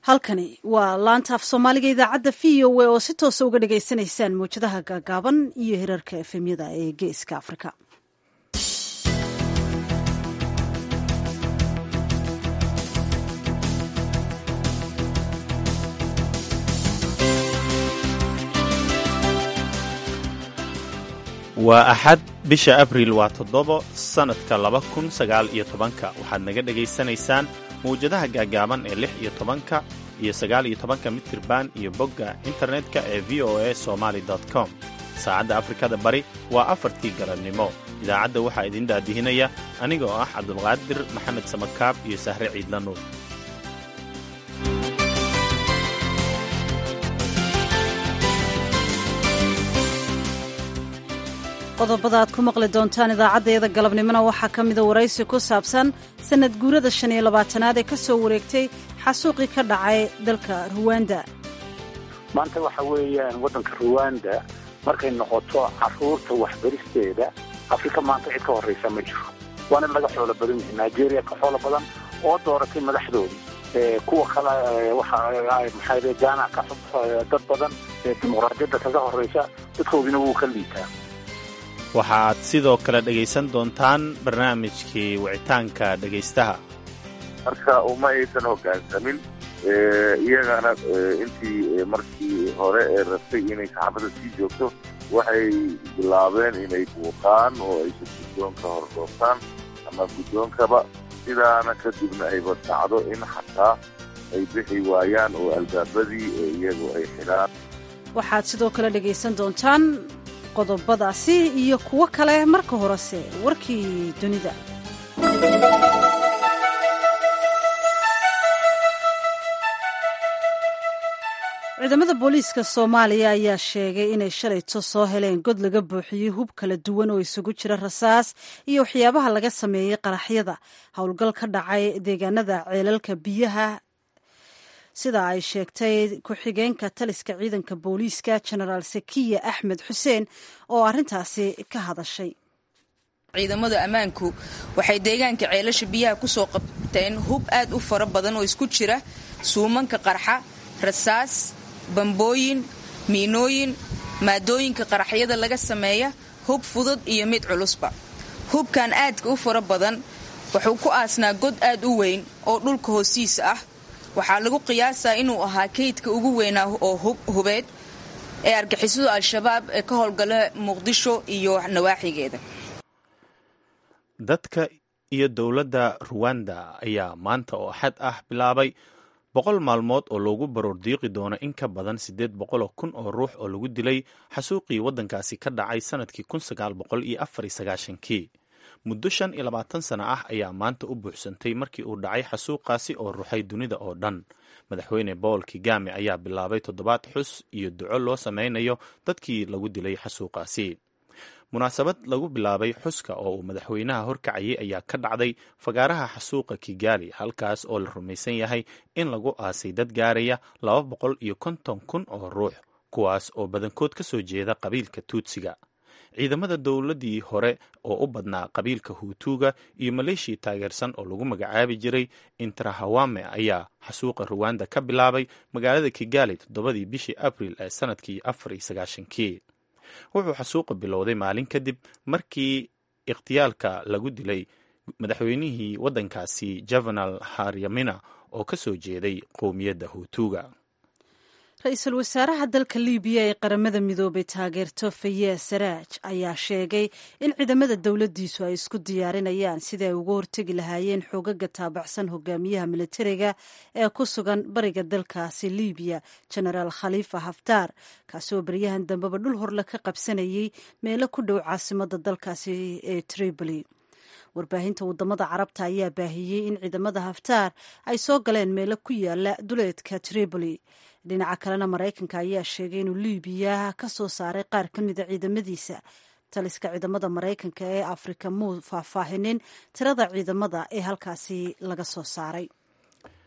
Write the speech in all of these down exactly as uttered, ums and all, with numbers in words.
halkani waa laanta af soomaaliga idaacadda v o a oo si toosa uga dhagaysanaysaan mawjadaha gaagaaban iyo hirarka efemyada ee geeska afrika. waa axad bisha abriil waa toddobo sannadka laba kun sagaal iyo tobanka waxaad naga dhegaysanaysaan mawjadaha gaagaaban ee lix iyo tobanka iyo sagaal iyo tobanka mitirban iyo bogga internetka ee v o a somaali com. saacadda afrikada bari waa afartii galabnimo. idaacadda waxaa idin daadihinaya aniga oo ah cabdulqaadir maxamed samakaab iyo sahre ciidla nuur. qodobada aad ku maqli doontaan idaacaddeeda galabnimona waxaa ka mida waraysi ku saabsan sannad guurada shan iyo labaatanaad ee ka soo wareegtay xasuuqii ka dhacay dalka ruwanda. maanta waxa weeyaan waddanka ruwanda markay noqoto carruurta waxbaristeeda afrika maanta cid ka horraysa ma jiro, waana laga xoolo badan yahay. nigeria ka xoolo badan oo dooratay madaxdoodii, kuwa kale maxaa gaana ka dad badan, dimuqraadiyadda kaga horraysa dadkoodina wuu ka liitaa. waxaad sidoo kale dhegaysan doontaan barnaamijkii wicitaanka dhegaystaha. marka uma aysan hoggaansamin iyagana intii markii hore ee rabtay inay saxaafadda sii joogto waxay bilaabeen inay buuqaan oo aysan guddoonka hordoortaan ama guddoonkaba, sidaana kadibna ayba dhacdo in xataa ay bixi waayaan oo albaabadii iyagu ay xidhaan. waxaad sidoo kale dhegaysan doontaan qodobadaasi iyo kuwo kale. marka horese warkii dunida. ciidamada booliiska soomaaliya ayaa sheegay inay shalayto soo heleen god laga buuxiyey hub kala duwan oo isugu jira rasaas iyo waxyaabaha laga sameeyey qaraxyada howlgal ka dhacay deegaanada ceelalka biyaha, sida ay sheegtay ku-xigeenka taliska ciidanka booliiska jenaraal sakiya axmed xuseen oo arrintaasi ka hadashay. ciidamada ammaanku waxay deegaanka ceelasha biyaha ku soo qabteen hub aad u fara badan oo isku jira suumanka qarxa, rasaas, bambooyin, miinooyin, maadooyinka qaraxyada laga sameeya, hub fudud iyo mid culusba. hubkan aadka u fara badan wuxuu ku aasnaa god aad u weyn oo dhulka hoostiisa ah. waxaa lagu qiyaasaa inuu ahaa kaydka ugu weynaa oo hubeed ee argixisada al-shabaab ee ka howlgala muqdisho iyo nawaaxigeeda. dadka iyo dowladda ruwanda ayaa maanta oo axad ah bilaabay boqol maalmood oo loogu baroordiiqi doono in ka badan siddeed boqoloo kun oo ruux oo lagu dilay xasuuqii waddankaasi ka dhacay sannadkii kun sagaal boqol iyo afar iyo sagaashankii. muddo shan iyo labaatan sano ah ayaa maanta u buuxsantay markii uu dhacay xasuuqaasi oo ruxay dunida oo dhan. madaxweyne paul kagame ayaa bilaabay toddobaad xus iyo duco loo sameynayo dadkii lagu dilay xasuuqaasi. munaasabad lagu bilaabay xuska oo uu madaxweynaha horkacayay ayaa ka dhacday fagaaraha xasuuqa kigali, halkaas oo la rumaysan yahay in lagu aasay dad gaaraya laba boqol iyo konton kun oo ruux, kuwaas oo badankood ka soo jeeda qabiilka tuutsiga. ciidamada dowladdii hore oo u badnaa qabiilka huutuuga iyo maleeshiya taageersan oo lagu magacaabi jiray intrahawame ayaa xasuuqa ruwanda ka bilaabay magaalada kigali toddobadii bishii abriil ee sannadkii afar iyo sagaashankii. wuxuu xasuuqa bilowday maalin kadib markii ikhtiyaalka lagu dilay madaxweynihii waddankaasi juvenal haryamina oo ka soo jeeday qowmiyadda huutuuga. ra-iisul wasaaraha dalka libiya ee qaramada midoobay taageerto faye saraaj ayaa sheegay in ciidamada dowladdiisu ay isku diyaarinayaan sidii ay uga hortegi lahaayeen xoogaga taabacsan hogaamiyaha militariga ee ku sugan bariga dalkaasi libiya jenaraal khalifa haftaar, kaasoo baryahan dambeba dhul horle ka qabsanayay meelo ku dhow caasimada dalkaasi ee tripoli. warbaahinta wadamada carabta ayaa baahiyey in ciidamada haftaar ay soo galeen meelo ku yaala duleedka tripoli. dhinaca kalena maraykanka ayaa sheegay inuu libiya ka soo saaray qaar ka mida ciidamadiisa. taliska ciidamada maraykanka ee afrika muu faahfaahinin tirada ciidamada ee halkaasi laga soo saaray.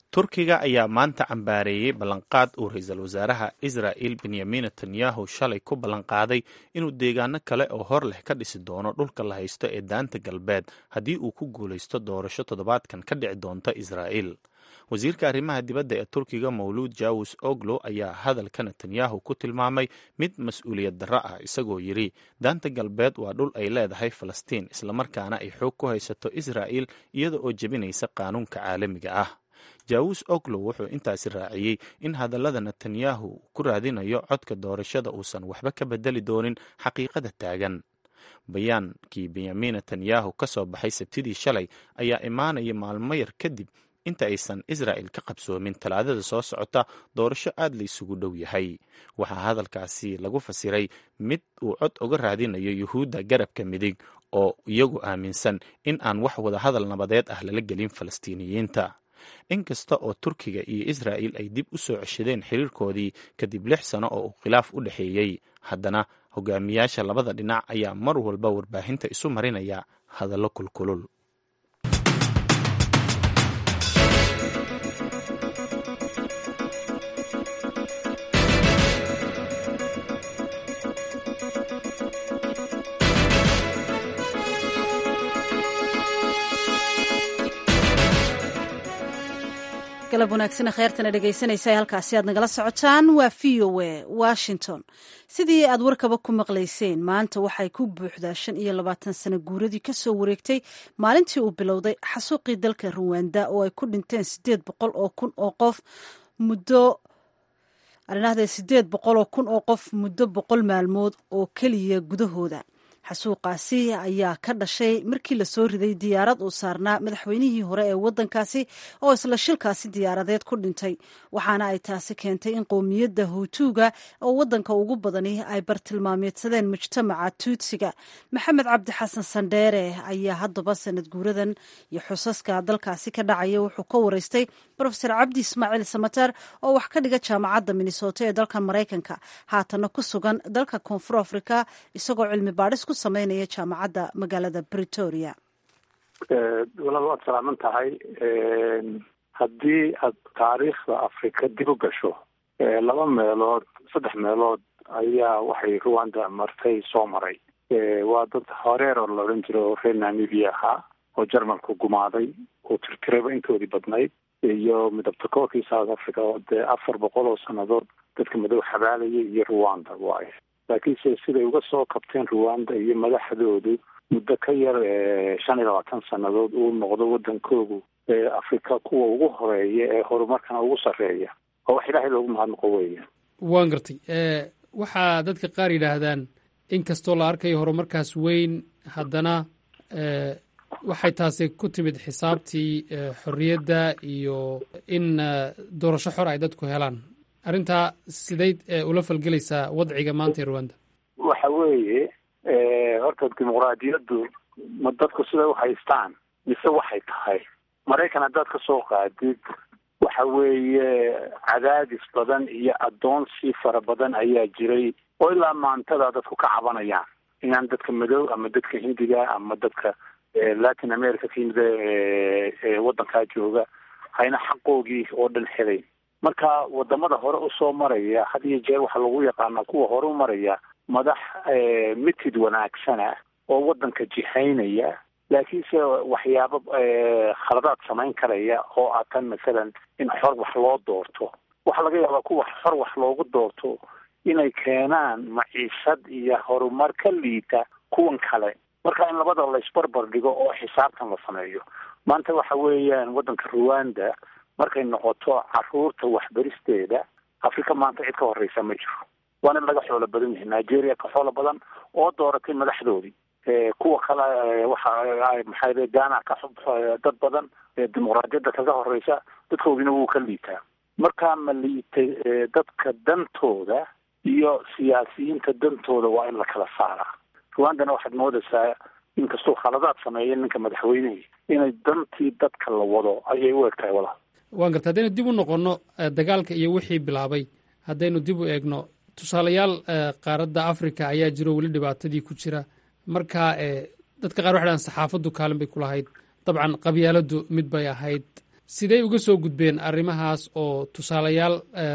turkiga ayaa maanta cambaareeyey ballanqaad uu ra-iisul wasaaraha israa'il benyamin netanyahu shalay ku ballanqaaday inuu deegaano kale oo hor leh ka dhisi doono dhulka la haysto ee daanta galbeed haddii uu ku guulaysto doorasho toddobaadkan ka dhici doonta israa'il. wasiirka arrimaha dibadda ee turkiga mawluud jawus oglo ayaa hadalka netanyahu ku tilmaamay mid mas-uuliyad darro ah isagoo yidhi daanta galbeed waa dhul ay leedahay falastiin islamarkaana ay xoog ku haysato israa'il iyada oo jebinaysa qaanuunka caalamiga ah. jawus oglo wuxuu intaasi raaciyey in hadallada netanyahu ku raadinayo codka doorashada uusan waxba ka bedeli doonin xaqiiqada taagan. bayaankii benyamin netanyahu ka soo baxay sabtidii shalay ayaa imaanaya maalmo yar kadib inta aysan israa'il ka qabsoomin talaadada soo socota doorasho aad la isugu dhow yahay. waxaa hadalkaasi lagu fasiray mid uu cod uga raadinayo yuhuudda garabka midig oo iyagu aaminsan in aan wax wada hadal nabadeed ah lala gelin falastiiniyiinta. inkasta oo turkiga iyo israa'il ay dib u soo ceshadeen xiriirkoodii kadib lix sano oo uu khilaaf u dhexeeyey, haddana hogaamiyaasha labada dhinac ayaa mar walba warbaahinta isu marinaya hadallo kulkulul. galab wanaagsan kheyrtana dhegaysanaysa halkaasi aad nagala socotaan waa v o a washington. sidii aad warkaba ku maqlayseen, maanta waxay ku buuxdaa shan iyo labaatan sano guuradii kasoo wareegtay maalintii uu bilowday xasuuqii dalka ruwanda oo ay ku dhinteen sideed boqol oo kun oo qof muddo arinahdee sideed boqol oo kun oo qof muddo boqol maalmood oo keliya gudahooda. xasuuqaasi ayaa ka dhashay markii lasoo riday diyaarad uu saarnaa madaxweynihii hore ee waddankaasi oo isla shilkaasi diyaaradeed ku dhintay, waxaana ay taasi keentay in qowmiyadda huutuuga oo waddanka ugu badani ay bartilmaameedsadeen mujtamaca tuutsiga. maxamed cabdi xasan sandheere ayaa haddaba sanad guuradan iyo xusaska dalkaasi ka dhacaya wuxuu ka wareystay brofesor cabdi ismaaciil samater oo wax ka dhiga jaamacadda minnesota ee dalka maraykanka, haatana ku sugan dalka koonfur africa isagoo cilmi baadhis ku sameynaya jaamacadda magaalada Pretoria. walaal waad salaaman tahay. haddii aad taariikhda afrika dib u gasho, laba meelood saddex meelood ayaa waxay Rwanda martay soo maray. waa dad horeer oo la odhan jiro oo reer Namibia ahaa oo Jarmalku gumaaday oo tirtiraba intoodii badnayd, iyo midabta koorkii South Africa oo dee afar boqol oo sannadood dadka madow xabaalayay iyo Rwanda waaye. laakiinse siday uga soo kabteen Rwanda iyo madaxdoodu muddo ka yar shan iyo labaatan sannadood uu noqdo waddankoodu ee Afrika kuwa ugu horeeya ee horumarkana ugu sarreeya oo wax ilaahay loogu mahadnaqo weeye. waan gartay. waxaa dadka qaar yidhaahdaan in kastoo la arkayo horumarkaas weyn, haddana waxay taasi ku timid xisaabtii xorriyadda iyo in doorasho xor ay dadku helaan. arrintaa siday ula falgelaysaa wadciga maanta ee Rwanda? waxa weeye horta dimuqraadiyaddu ma dadku siday u haystaan mise waxay tahay Maraykan haddaad ka soo qaadid waxa weeye cadaadis badan iyo adoonsi fara badan ayaa jiray oo ilaa maantada dadku ka cabanayaan inaan dadka madow ama dadka hindiga ama dadka Latin America kimida ee waddankaa jooga hayna xaqoogii oo dhan helay. marka wadamada hore u soo maraya had iyo jeer waxa lagu yaqaanaa kuwa hore u maraya madax mitid wanaagsana oo waddanka jihaynaya, laakiinse waxyaabo khaladaad samayn karaya oo ah tan masalan in xor wax loo doorto. waxa laga yaabaa kuwa xor wax loogu doorto inay keenaan maciishad iyo horumar ka liita kuwan kale. marka in labada la isbarbar dhigo oo xisaabtan la sameeyo. maanta waxa weeyaan waddanka Rwanda markay noqoto caruurta waxbaristeeda Afrika maanta cid ka horeysa ma jiro, waana laga xoolo badan yahay. Nigeria ka xoolo badan oo dooratay madaxdoodii, kuwa kale waxa ay maxay Ghana ka dad badan, dimuqraadiyadda kaga horeysa dadkoodina wuu ka liitaa. marka ma liitay dadka dantooda iyo siyaasiyiinta dantooda waa in la kala saaraa. Rwandana waxaad moodaysaa inkastoo khaladaad sameeyeen ninka madaxweynaha inay dantii dadka la wado ayay u egtahay. walaal waan garta haddaynu dib u noqonno dagaalka iyo wixii bilaabay, haddaynu dib u eegno tusaalayaal qaaradda Afrika ayaa jiro weli dhibaatadii ku jira. marka dadka qaar waxay dhahaan saxaafaddu kaalin bay ku lahayd, dabcan qabyaaladdu mid bay ahayd, sidee uga soo gudbeen arrimahaas oo tusaalayaal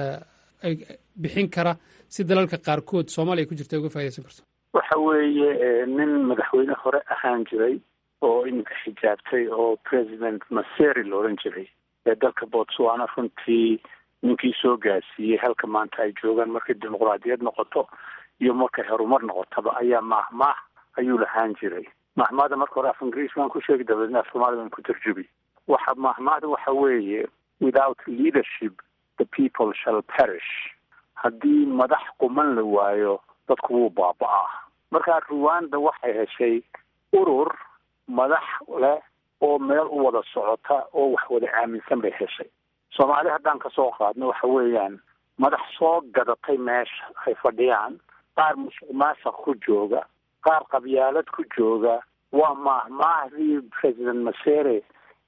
ay bixin kara si dalalka qaarkood soomaaliya ku jirta uga faa'idaysan karto? waxa weeye nin madaxweyne hore ahaan jiray oo iminka xijaabtay oo president Maseri la oran jiray ee dalka Botswana runtii ninkii soo gaarsiiyey halka maanta ay joogaan markay dimuqraadiyad noqoto iyo markay horumar noqotaba ayaa mahmaah ayuu lahaan jiray. mahmaahda marka hore af ingiriis baan ku sheegi dabeedna af soomaali baan ku tarjubi. waxa mahmaahda waxa weeye without leadership the people shall perish. haddii madax quman la waayo dadku wuu baaba'aa. markaa Rwanda waxay heshay urur madax leh oo meel u wada socota oo wax wada aaminsan bay heshay. Soomaali haddaan ka soo qaadno waxa weeyaan madax soo gadatay meesha ay fadhiyaan, qaar musuqmaasuq ku jooga, qaar qabyaalad ku jooga. waa mahmaahdii president Masere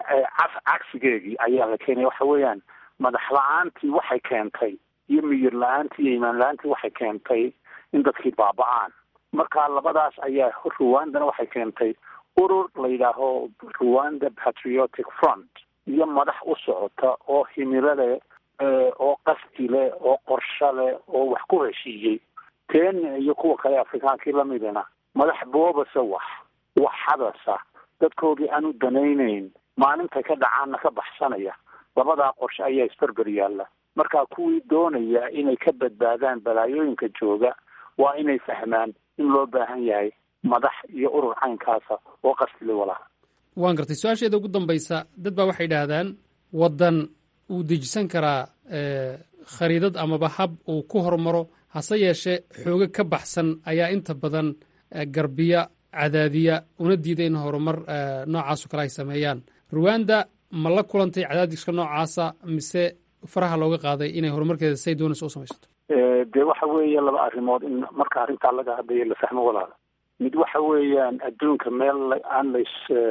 cagsigeegii ayaa la keenay. waxa weeyaan madax la-aantii waxay keentay iyo miyir la-aantii iyo imaan la-aantii waxay keentay in dadkii baaba'aan. marka labadaas ayaa Rwandana waxay keentay urur la yidhaaho Rwanda Patriotic Front iyo madax u socota oo himilo leh oo qasdi leh oo qorshe leh oo wax ku heshiiyey. Kenya iyo kuwa kale Afrikaankii lamidana madax boobasa wax wax hadasa dadkoodii aanu danaynayn maalinta ka dhacaana ka baxsanaya. labadaa qorshe ayaa isbarbar yaalla. markaa kuwii doonaya inay ka badbaadaan balaayooyinka jooga waa inay fahmaan in loo baahan yahay madax iyo urur caynkaasa oo qasli walaha. waan gartay. su-aasheeda ugu dambaysa dad baa waxay idhaahdaan waddan uu dejisan karaa khariidad amaba hab uu ku horumaro, hase yeeshee xooga ka baxsan ayaa inta badan garbiya cadaadiya una diida in horumar noocaasoo kale ay sameeyaan. Rwanda ma la kulantay cadaadiska noocaasa mise faraha looga qaaday inay horumarkeeda say doonayso u samaysato? dee waxa weeye laba arrimood in marka arrintaa laga hadlayo la fahmo walaala. mid waxa weeyaan adduunka meel aan lays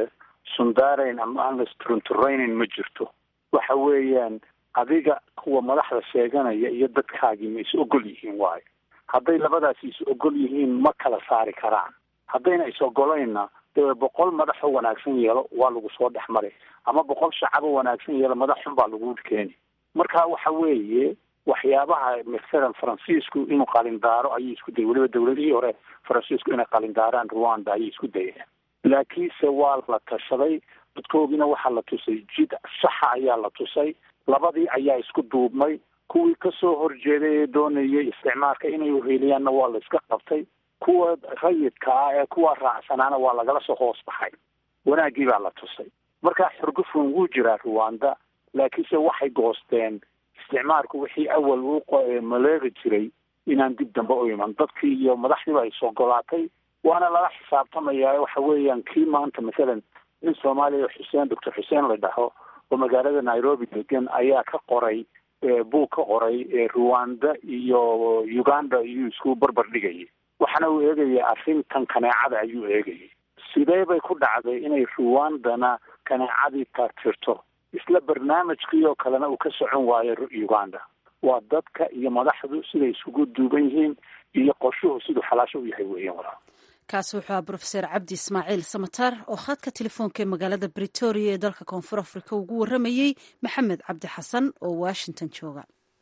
sundaarayn ama aan lays turunturaynayn ma jirto. waxa weeyaan adiga kuwa madaxda sheeganaya iyo dadkaagii ma is ogol yihiin waayo. hadday labadaasi is ogol yihiin ma kala saari karaan. haddayna is ogolayna dee boqol madaxoo wanaagsan yeelo waa lagu soo dhex maray, ama boqol shacabo wanaagsan yeelo madax xun baa lagu keeni. marka waxa weeye waxyaabaha masalan Faransiisku inuu qalindaaro ayay isku dayay, weliba dawladihii hore Faransiisku inay qalindaaraan Rwanda ayay isku dayeen. laakiinse waa la tashaday, dadkoogina waxaa la tusay jid saxa ayaa la tusay. labadii ayaa isku duubmay. kuwii kasoo horjeeday ee doonayay isticmaalka inay uheliyaanna waa la iska qabtay. kuwa rayidka ah ee kuwa raacsanaana waa lagala soo hoos baxay. wanaaggii baa la tusay. markaa xurgufun wuu jiraa Rwanda, laakiinse waxay goosteen isticmaalku wixii awal uu maleegi jiray inaan dib dambe u iman. dadkii iyo madaxdiiba ay soo golaatay, waana lala xisaabtamayaa. waxa weeyaan kii maanta masalan nin Soomaaliya Xuseen doctor Xuseen la dhaho oo magaalada Nairobi degan ayaa ka qoray buug ka qoray Rwanda iyo Uganda iyo isku barbar dhigayay. waxaana uu eegayay arrintan kaneecada ayuu eegayay. sidee bay ku dhacday inay Rwandana kaneecadii taagtirto isla barnaamijkii oo kalena uu ka socon waayo Uganda? waa dadka iyo madaxdu siday isugu duuban yihiin iyo qorshuhu siduu xalaasho u yahay weeyaan walaal. kaasi wuxuu ahaa Professor Cabdi Ismaaciil Samatar oo khadka telefoonka ee magaalada Pretoria ee dalka Koonfur Afrika ugu waramayay Maxamed Cabdi Xasan oo Washington jooga.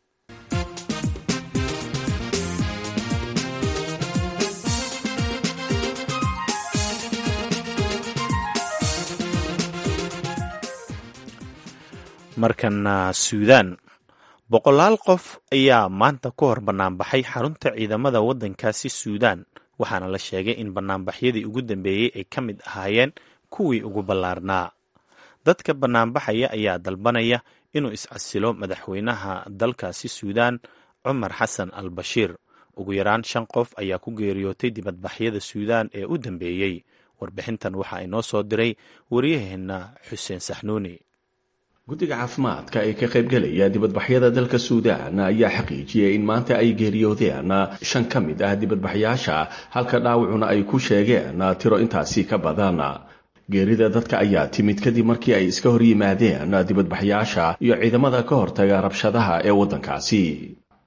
markana Suudaan, boqolaal qof ayaa maanta ku hor banaanbaxay xarunta ciidamada waddankaasi Suudaan, waxaana la sheegay in banaanbaxyadii ugu dambeeyey ay ka mid ahaayeen kuwii ugu ballaarnaa. dadka banaanbaxaya ayaa dalbanaya inuu iscasilo madaxweynaha dalkaasi Suudaan Cumar Xasan al-Bashiir. ugu yaraan shan qof ayaa ku geeriyootay dibadbaxyada Suudaan ee u dambeeyey. warbixintan waxaa inoo soo diray wariyaheenna Xuseen Saxnuuni. guddiga caafimaadka ee ka qaybgelaya dibadbaxyada dalka Suudaan ayaa xaqiijiyay in maanta ay geeriyoodeen shan ka mid ah dibadbaxyaasha, halka dhaawacuna ay ku sheegeen tiro intaasi ka badan. geerida dadka ayaa timid kadib markii ay iska hor yimaadeen dibadbaxyaasha iyo ciidamada ka hortaga rabshadaha ee waddankaasi.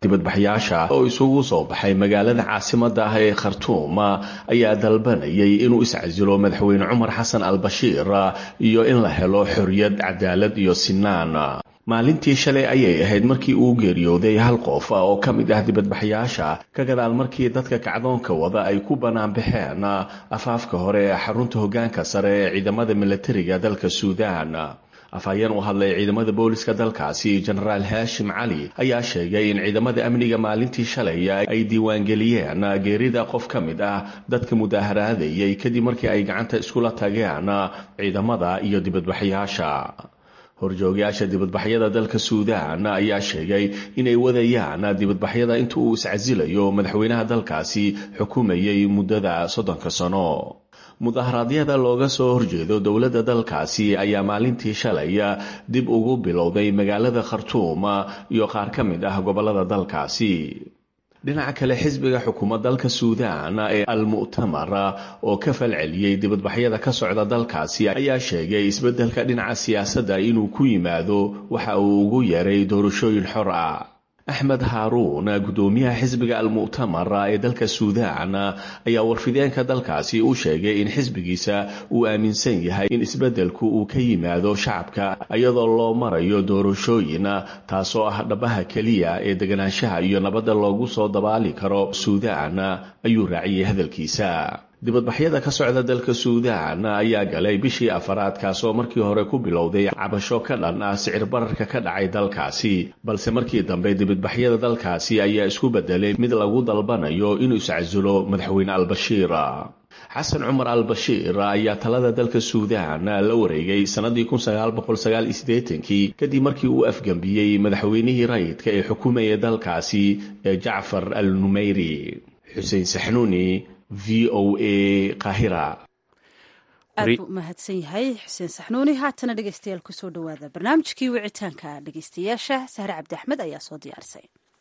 dibadbaxyaasha oo isugu soo baxay magaalada caasimada ah ee khartuum ayaa dalbanayay inuu iscasilo madaxweyne cumar xasan al-bashiir iyo in la helo xorriyad cadaalad iyo sinaan maalintii shalay ayay ahayd markii uu geeriyooday hal qof oo ka mid ah dibadbaxyaasha ka gadaal markii dadka kacdoonka wada ay ku bannaan baxeen afaafka hore ee xarunta hoggaanka sare ee ciidamada milatariga dalka suudaan afhayeen u hadlay ciidamada booliska dalkaasi jenaraal haashim cali ayaa sheegay in ciidamada amniga maalintii shalay ay diiwaangeliyeen geerida qof ka mid ah dadka mudaaharaadayay kadib markii ay gacanta iskula tageen ciidamada iyo dibadbaxyaasha horjoogayaasha dibadbaxyada dalka suudaan ayaa sheegay inay wadayaan dibadbaxyada inta uu iscasilayo madaxweynaha dalkaasi xukumayay muddada soddonka sano mudaharaadyada looga soo horjeedo dowladda dalkaasi ayaa maalintii shalay dib ugu bilowday magaalada khartuum iyo qaar ka mid ah gobollada dalkaasi dhinaca kale xisbiga xukuumad dalka suudaan ee al-mu'tamar oo ka falceliyey dibadbaxyada ka socda dalkaasi ayaa sheegay isbeddelka dhinaca siyaasadda inuu ku yimaado waxa uu ugu yeeray doorashooyin xor ah axmed haaruun gudoomiyaha xisbiga al-mu'tamar ee dalka suudaan ayaa warfideenka dalkaasi u sheegay in xisbigiisa uu aaminsan yahay in isbeddelku uu ka yimaado shacabka iyadoo loo marayo doorashooyin taasoo ah dhabaha keliya ee deganaanshaha iyo nabadda loogu soo dabaali karo suudaan ayuu raaciyey hadalkiisa dibadbaxyada ka socda dalka suudaan ayaa galay bishii afaraad kaasoo markii hore ku bilowday cabasho ka dhan ah sicir bararka ka dhacay dalkaasi balse markii dambe dibadbaxyada dalkaasi ayaa isku bedelay mid lagu dalbanayo inuu iscasulo madaxweyne al-bashiir xasan cumar al-bashiir ayaa talada dalka suudaan la wareegay sanadii kun sagaal boqol sagaal iyo siddeetankii kadib markii uu afgambiyey madaxweynihii rayidka ee xukumayay dalkaasi ee jacfar al-numeyri xuseen saxnuuni v o a qahira aad buu mahadsan yahay xuseen saxnuuni haatana dhegeystayaal kusoo dhawaada barnaamijkii wicitaanka dhegeystayaasha sahre cabdi axmed ayaa soo diyaarisay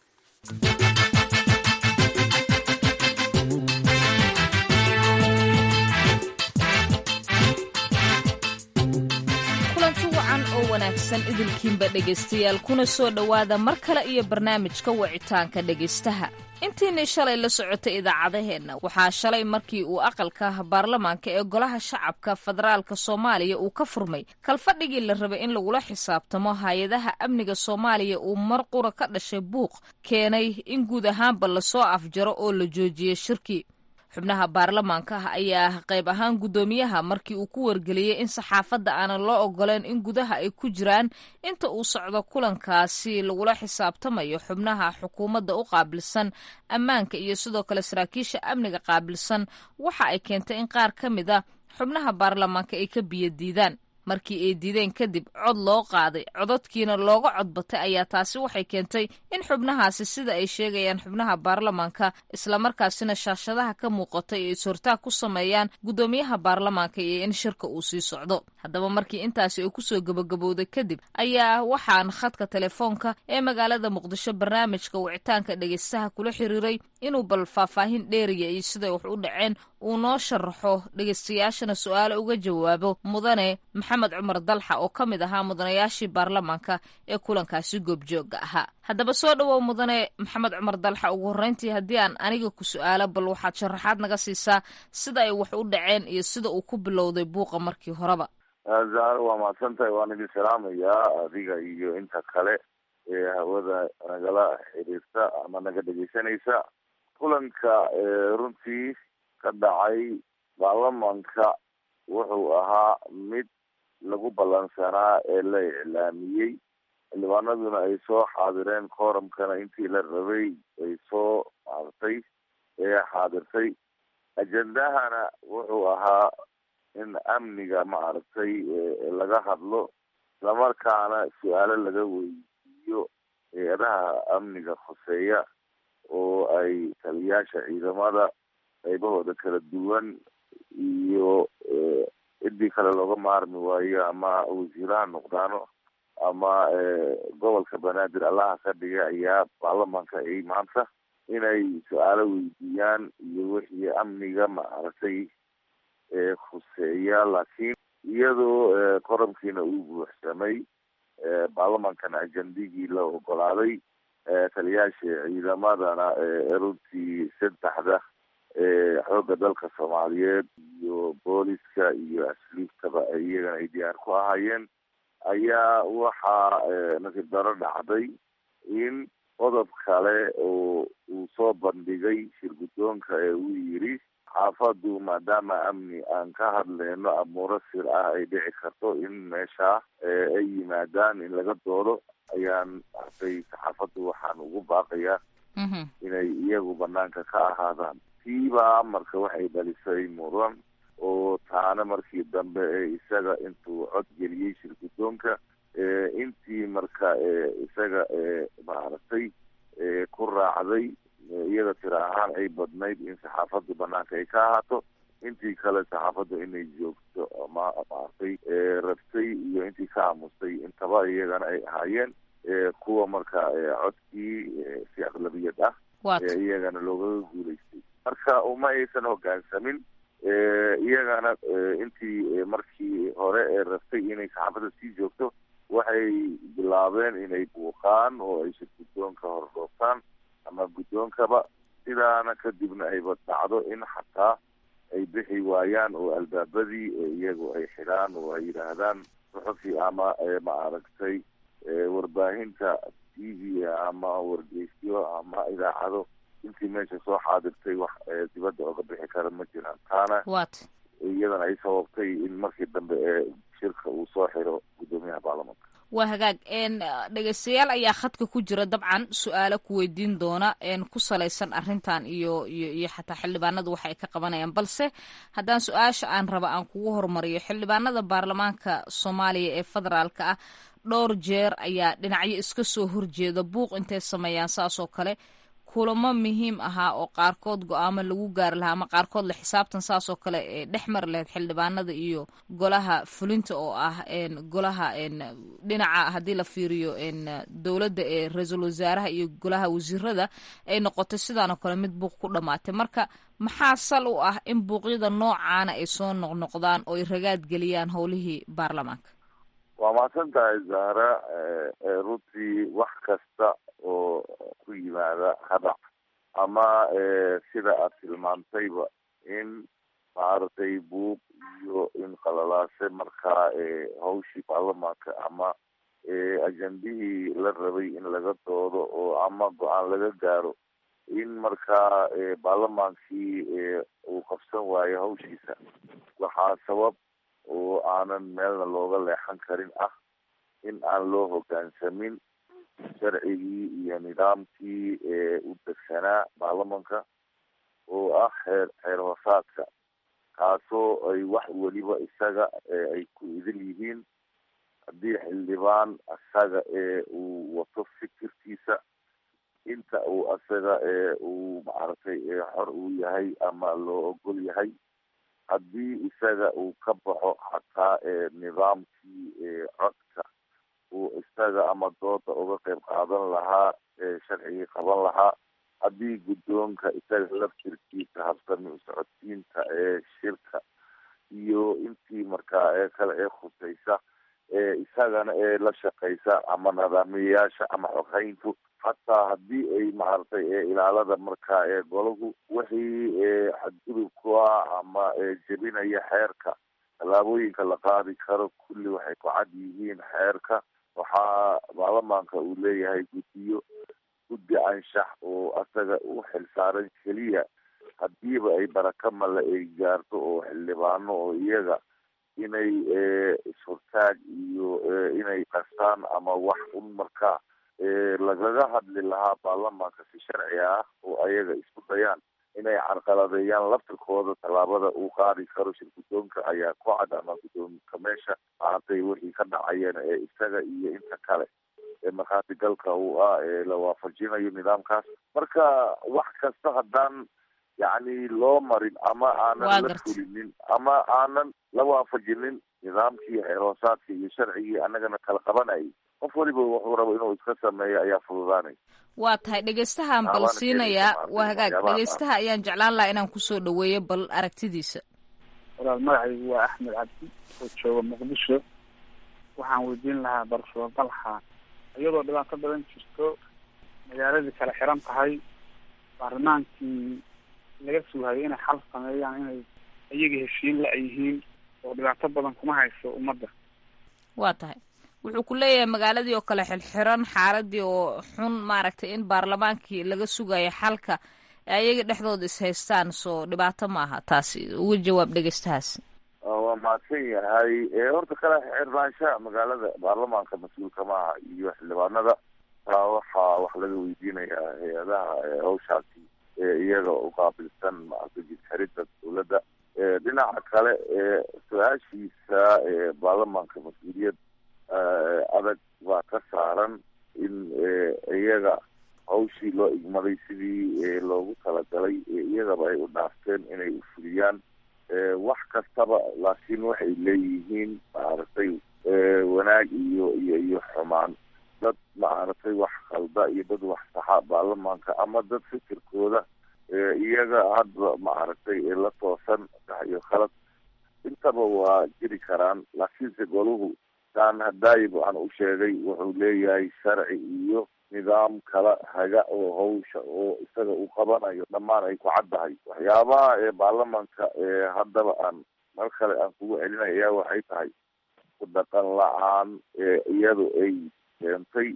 kulanti wacan oo wanaagsan idilkiinba dhegeystayaal kuna soo dhowaada mar kale iyo barnaamijka wicitaanka dhegeystaha intiinii shalay la socotay idaacadaheenna waxaa shalay markii uu aqalka baarlamaanka ee golaha shacabka federaalka soomaaliya uu ka furmay kalfadhigii la rabay in lagula xisaabtamo hay-adaha amniga soomaaliya uu mar qura ka dhashay buuq keenay in guud ahaanba lasoo afjaro oo la joojiyey shirkii xubnaha baarlamaanka ah ayaa qayb ahaan guddoomiyaha markii uu ku wargeliyey in saxaafadda aanan loo ogoleen in gudaha ay ku jiraan inta uu socdo kulankaasi lagula xisaabtamayo xubnaha xukuumadda u qaabilsan ammaanka iyo sidoo kale saraakiisha amniga qaabilsan waxa ay keentay in qaar ka mid a xubnaha baarlamaanka ay ka biyo diidaan markii ay diideen kadib cod loo qaaday cododkiina looga codbatay ayaa taasi waxay keentay in xubnahaasi sida ay sheegayaan xubnaha baarlamaanka islamarkaasina shaashadaha ka muuqatay ay is-hortaag ku sameeyaan guddoomiyaha baarlamaanka iyo in shirka uu sii socdo haddaba markii intaasi ay kusoo gabagabowday kadib ayaa waxaan khadka telefoonka ee magaalada muqdisho barnaamijka wicitaanka dhegeystaha kula xiriiray inuu bal faahfaahin dheeriya iyo siday wax u dhaceen uu noo sharaxo dhegeystayaashana su-aale uga jawaabo mudane maxamed cumar dalxa oo ka mid ahaa mudanayaashii baarlamaanka ee kulankaasi goobjooga ahaa haddaba soo dhowow mudane maxamed cumar dalxa ugu horreyntii haddii aan aniga ku su-aalo bal waxaad sharaxaad naga siisaa sida ay wax u dhaceen iyo sida uu ku bilowday buuqa markii horeba zahar waa mahadsan tahay waan idin salaamayaa adiga iyo inta kale ee hawada nagala xiriirta ama naga dhegeysanaysa kulanka runtii ka dhacay baarlamaanka wuxuu ahaa mid lagu ballansanaa ee la iclaamiyey xildhibaanaduna ay soo xaadireen kooramkana intii la rabay ay soo maartay ee xaadirtay ajendahana wuxuu ahaa in amniga maaragtay laga hadlo islamarkaana su-aalo laga weydiiyo hay-adaha amniga khuseeya oo ay taliyaasha ciidamada qaybahooda kala duwan iyo ciddii kale looga maarmi waayo ama wasiiraha noqdaano ama gobolka banaadir allaha ka dhigay ayaa baarlamaanka ay maanta inay su-aalo weydiiyaan iyo wixii amniga maaragtay khuseeya laakiin iyadoo qoramkiina uu buuxsamay baarlamaankana ajendigii la ogolaaday taliyaasha ciidamadana runtii saddexda xoogga dalka soomaaliyeed iyo booliska iyo asluubtaba iyagana ay diyaar ku ahaayeen ayaa waxaa nasiib daro dhacday in qodob kale oo uu soo bandhigay shirguddoonka ee uu yidhi xaafadu maadaama amni aan ka hadleyno amuuro sir ah ay dhici karto in meesha ay yimaadaan in laga doodo ayaan arday saxaafaddu waxaan ugu baaqayaa inay iyagu banaanka ka ahaadaan tiibaa marka waxay dhalisay muran oo taana markii dambe ee isaga intuu cod geliyey shirguddoonka intii marka isaga maaragtay ku raacday iyada tira ahaan ay badnayd in saxaafaddu banaanka ay ka ahaato intii kale saxaafaddu inay joogto ma maaragtay rabtay iyo intii ka aamustay intaba iyagana ay ahaayeen kuwa marka codkii si aqlabiyad ah iyagana loogaga guulaystay marka uma aysan hoggaansamin iyagana intii markii hore ee rabtay inay saxaafadda sii joogto waxay bilaabeen inay buuqaan oo ay shirguddoonka hordhooftaan ama guddoonkaba sidaana kadibna ayba dhacdo in xataa ay bixi waayaan oo albaabadii iyagu ay xidhaan oo ay yidhaahdaan suxufi ama ma aragtay warbaahinta t v ama wargeysyo ama idaacado intii meesha soo xaadirtay wax dibadda oga bixi kara ma jiraan taana iyadana ay sababtay in markii dambe ee shirka uu soo xiro guddoomiyaha baarlamaanka waa hagaag dhegeystayaal ayaa khadka ku jira dabcan su-aalo ku weydiin doona ku salaysan arrintan iyo iyo iyo xataa xildhibaanadu waxa ay ka qabanayaan balse haddaan su-aasha aan raba aan kugu horumariyo xildhibaanada baarlamaanka soomaaliya ee federaalka ah dhowr jeer ayaa dhinacyo iska soo horjeeda buuq intay sameeyaan saas oo kale kulamo muhiim ahaa oo qaarkood go-aamo lagu gaari lahaa ama qaarkood la xisaabtan saas oo kale ee dhex mari lahayd xildhibaanada iyo golaha fulinta oo ah golaha dhinaca haddii la fiiriyo dowladda ee ra-iisul wasaaraha iyo golaha wasiirada ay noqotay sidaan oo kale mid buuq ku dhamaatay marka maxaa sal u ah in buuqyada noocaana ay soo noqnoqdaan oo ay ragaad geliyaan howlihii baarlamaanka? waa mahadsan tahay zahra runtii wax kasta oo ku yimaada hadac ama sida aad tilmaantayba in maaragtay buuq iyo in qalalaase markaa hawshii baarlamaanka ama ajendihii la rabay in laga doodo oo ama go-aan laga gaaro in markaa baarlamaankii uu qabsan waayo hawshiisa waxaa sabab oo aanan meelna looga leexan karin ah in aan loo hoggaansamin sharcigii iyo nidaamkii u degsanaa baarlamanka oo ah xeer xeer hoosaadka kaasoo ay wax weliba isaga ay ku idil yihiin haddii xildhibaan isaga uu wato fikirkiisa inta uu isaga uu maaragtay xor uu yahay ama loo ogol yahay haddii isaga uu ka baxo xataa nidaamkii codka uu isaga ama dooda uga qayb qaadan lahaa sharcigii qaban lahaa haddii guddoonka isaga laftirkiisa habsami usocodsiinta ee shirka iyo intii markaa ee kale ee khusaysa ee isagana ee la shaqaysa ama nidaamiyayaasha ama xoghayntu hataa haddii ay maaragtay ilaalada markaa ee golahu wixii xadgudub ku ah ama jebinaya xeerka tallaabooyinka la qaadi karo kulli waxay ku cad yihiin xeerka waxaa baarlamaanka uu leeyahay guddiyo guddi anshax oo asaga u xilsaaran keliya hadiiba ay baraka male ay gaarto oo xildhibaano oo iyaga inay ishortaag iyo inay qastaan ama wax un markaa lagaga hadli lahaa baarlamaanka si sharci ah oo ayaga isku dayaan inay carqaladeeyaan laftirkooda tallaabada uu qaadi karo shir guddoonka ayaa ku cad ama guddoonka meesha maaragtay wixii ka dhacayeen ee isaga iyo inta kale ee markhaati galka uu ah ee la waafajinayo nidaamkaas marka wax kasta haddaan yacni loo marin ama aanan la fulinin ama aanan la waafajinin nidaamkii xeer hoosaadka iyo sharcigii annagana kala qabanayay qof waliba wuxuu rabo inuu iska sameeyo ayaa fududaanay waa tahay dhegeystahaan bal siinayaa waa hagaag dhegeystaha ayaan jeclaan lahaa inaan kusoo dhaweeyo bal aragtidiisa. walaal magacaygu waa axmed cabdi oo jooga muqdisho waxaan weydiin lahaa barfuro dalxa iyadoo dhibaato badan jirto magaaladii kala xiran tahay baarlamaankii laga sugayo inay xal sameeyaan inay iyaga heshiin la yihiin oo dhibaato badan kuma hayso ummadda. waa tahay wuxuu ku leeyahay magaaladii oo kale xilxiran xaaladii oo xun maaragtay in baarlamaankii laga sugayo xalka ayaga dhexdooda is haystaan soo dhibaato ma aha taasi. uga jawaab dhegeystahaas. waa mahadsan yahay horta kala xirnaanshaha magaalada baarlamaanka mas-uulka maaha iyo xildhibaanada taa waxaa wax laga weydiinayaa hay-adaha hawshaasi iyaga uqaabilsan maaragtay jidxirida dawladda. dhinaca kale su-aashiisa baarlamaanka mas-uuliyad adag baa ka saaran in iyaga hawshii loo igmaday sidii loogu talagalay iyagaba ay u dhaafteen inay ufuliyaan wax kastaba, laakiin waxay leeyihiin maaragtay wanaag iyo iyo iyo xumaan. dad maaragtay wax khalda iyo dad wax saxa baarlamaanka ama dad fikirkooda iyaga hadba maaragtay la toosan sax iyo khalad intaba waa jiri karaan. laakiinse goluhu taan hadaayib waxaan u sheegay wuxuu leeyahay sharci iyo nidaam kala haga oo hawsha oo isaga uu qabanayo dhammaan ay ku caddahay. waxyaabaha ee baarlamaanka haddaba aan mar kale aan kugu celinaya waxay tahay ku dhaqan la-aan iyadu ay keentay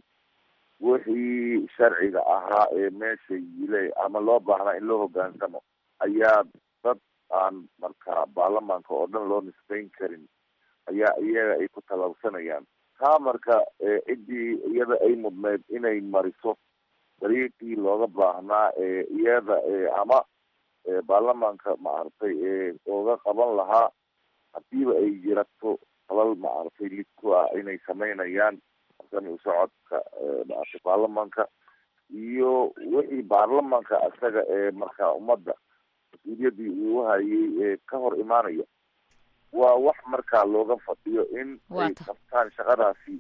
wixii sharciga ahaa ee meesha yile ama loo baahnaa in loo hogaansamo ayaa dad aan markaa baarlamaanka oo dhan loo nisbayn karin ayaa iyaga ay ku talabsanayaan. taa marka ciddii iyada ay mudneyd inay mariso dariiqii looga baahnaa iyada ama baarlamaanka maaragtay ooga qaban lahaa hadiiba ay jirato falal maaragtay lid ku ah inay samaynayaan u socodka maaragtay baarlamaanka iyo wixii baarlamaanka isaga ee markaa ummadda mas-uuliyadii uu hayay ka hor imaanaya waa wax markaa looga fadhiyo in ay qabtaan shaqadaasi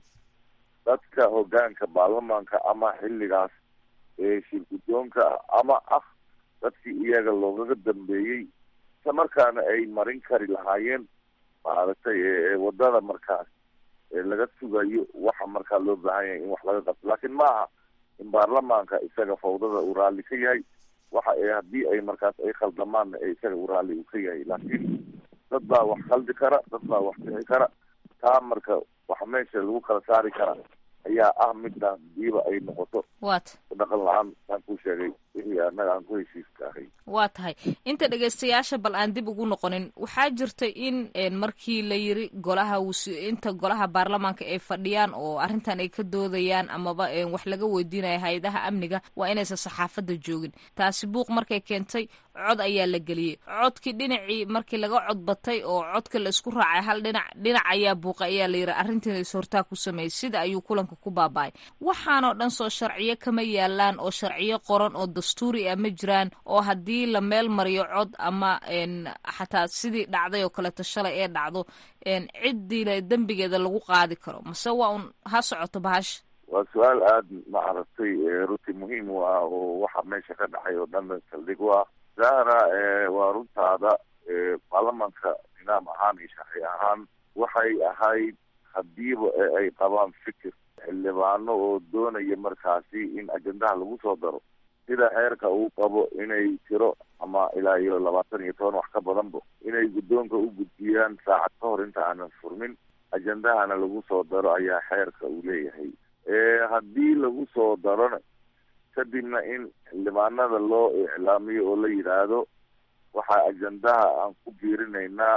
dadka hogaanka baarlamaanka ama xilligaas shir guddoonka ama ah dadkii iyaga loogaga dambeeyey isla markaana ay marin kari lahaayeen maaragtay wadada markaas laga sugayo waxa markaa loo baahan yahay in wax laga qabto. laakiin maaha in baarlamaanka isaga fawdada uu raalli ka yahay waxa haddii ay markaas ay khaldamaanna isaga uu raalli uu ka yahay. laakiin dad baa wax khaldi kara, dad baa wax bixi kara. taa marka waxa meesha lagu kala saari kara ayaa ah midaan hadiiba ay noqoto dhaqan la-aan aan ku sheegay wixii annaga aan ku heshiiska ahay. waa tahay inta dhegaystayaasha bal aan dib ugu noqonin waxaa jirta in markii la yiri golaha inta golaha baarlamaanka ay fadhiyaan oo arrintan ay ka doodayaan amaba wax laga weydiinaya hay-adaha amniga waa inaysan saxaafadda joogin. taasi buuq markay keentay cod ayaa la geliyey. codkii dhinacii markii laga codbatay oo codka la isku raacay hal dhinac dhinac ayaa buuqa ayaa la yiri arrintan is hortaa ku sameeyey sida ayuu kulanka ku baaba'ay. waxaanoo dhan soo sharciyo kama yaalaan oo sharciyo qoran oo dastuuri ah ma jiraan oo haddii la meel mariyo cod ama xataa sidii dhacday oo kaleeto shalay ee dhacdo ciddii dembigeeda lagu qaadi karo mase waa un ha socoto bahasha. waa su-aal aada maaragtay runtii muhiim u ah oo waxa meesha ka dhacay oo dhan saldhig u ah. zahra waa runtaada baarlamaanka nidaam ahaan iyo sharci ahaan waxay ahayd hadiiba ay qabaan fikir xildhibaano oo doonaya markaasi in ajendaha lagu soo daro sida xeerka uu qabo inay tiro ama ilaa iyo labaatan iyo toban wax ka badanba inay guddoonka u gudbiyaan saacad ka hor inta aanan furmin ajendahana lagu soo daro ayaa xeerka uu leeyahay. haddii lagu soo darona kadibna in xildhibaanada loo iclaamiyo oo la yidhaahdo waxaa ajendaha aan ku biirinaynaa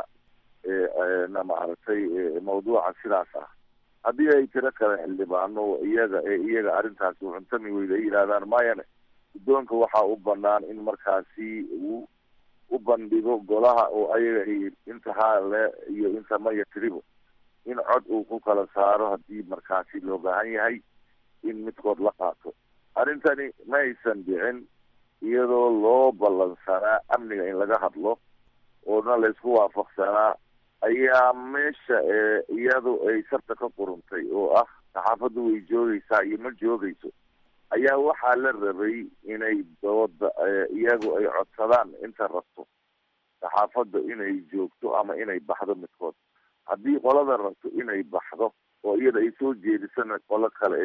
na maaragtay mawduuca sidaas ah. haddii ay tiro kale xildhibaano iyaga ee iyaga arrintaasi cuntami weyda ay yidhahdaan mayane guddoonka waxaa u banaan in markaasi uu u bandhigo golaha oo ayaga inta haale iyo inta maya tiribo in cod uu ku kala saaro haddii markaasi loo baahan yahay in midkood la qaato. arrintani ma aysan dhicin iyadoo loo ballansanaa amniga in laga hadlo oona laysku waafaqsanaa ayaa meesha iyadu ay sarta ka quruntay oo ah saxaafaddu way joogaysaa iyo ma joogayso ayaa waxaa la rabay inay dooda iyagu ay codsadaan inta rabto saxaafadda inay joogto ama inay baxdo midkood. haddii qolada rabto inay baxdo oo iyada ay soo jeedisana qolo kale ay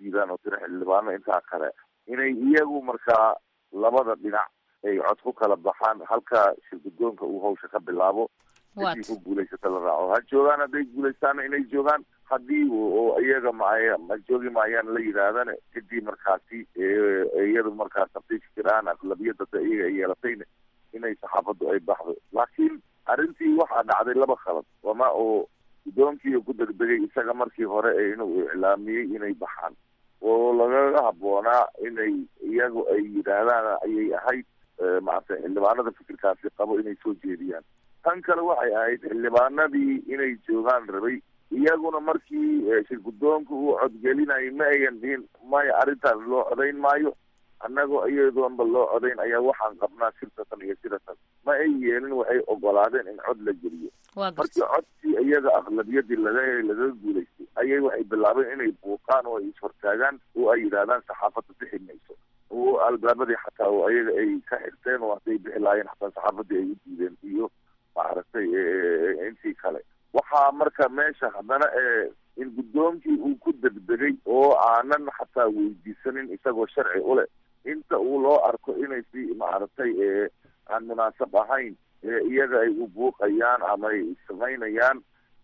diidaan oo tira xildhibaano intaa kale inay iyagu markaa labada dhinac ay cod ku kala baxaan halka shirgudoonka uu hawsha ka bilaabo hadii ku guulaysata la raaco ha joogaan hadday guulaystaana inay joogaan haddii oo iyaga maaya ma joogi maayaan la yidhaahdana kadib markaasi iyadu markaa taftiishkiraan aqlabiyada iyaga ay yeelatayna inay saxaafaddu ay baxdo laakiin arrintii waxaa dhacday laba khalad wama oo guddoonkii ku degdegay isaga markii hore inuu iclaamiyey inay baxaan oo lagaga habboonaa inay iyagu ay yidhaahdaan ayay ahayd maaragtay xildhibaanada fikirkaasi qabo inay soo jeediyaan tan kale waxay ahayd xildhibaanadii inay joogaan rabay iyaguna markii shirgudoonka uu codgelinayay ma ayan dhihin maya arrintaan loo codayn maayo annagoo iyadoonba loo codayn ayaa waxaan qabnaa sirtatan iyo sidatan ma ay yeelin waxay ogolaadeen in cod la geliyo markii codkii iyaga aqlabiyadii laga helay lagaga guulaystay ayay waxay bilaabeen inay buuqaan oo ay ishortaagaan oo ay yidhaahdaan saxaafadda bixi mayso oo albaabadii xataa oo iyaga ay ka xirteen oo hadday bixi lahaayeen xataa saxaafadii ay u diideen iyo maaragtay intii kale waxaa marka meesha haddana in guddoonkii uu ku degdegay oo aanan xataa weydiisanin isagoo sharci u leh inta uu loo arko inay si maaragtay aan munaasab ahayn iyaga ay u buuqayaan ama ay samaynayaan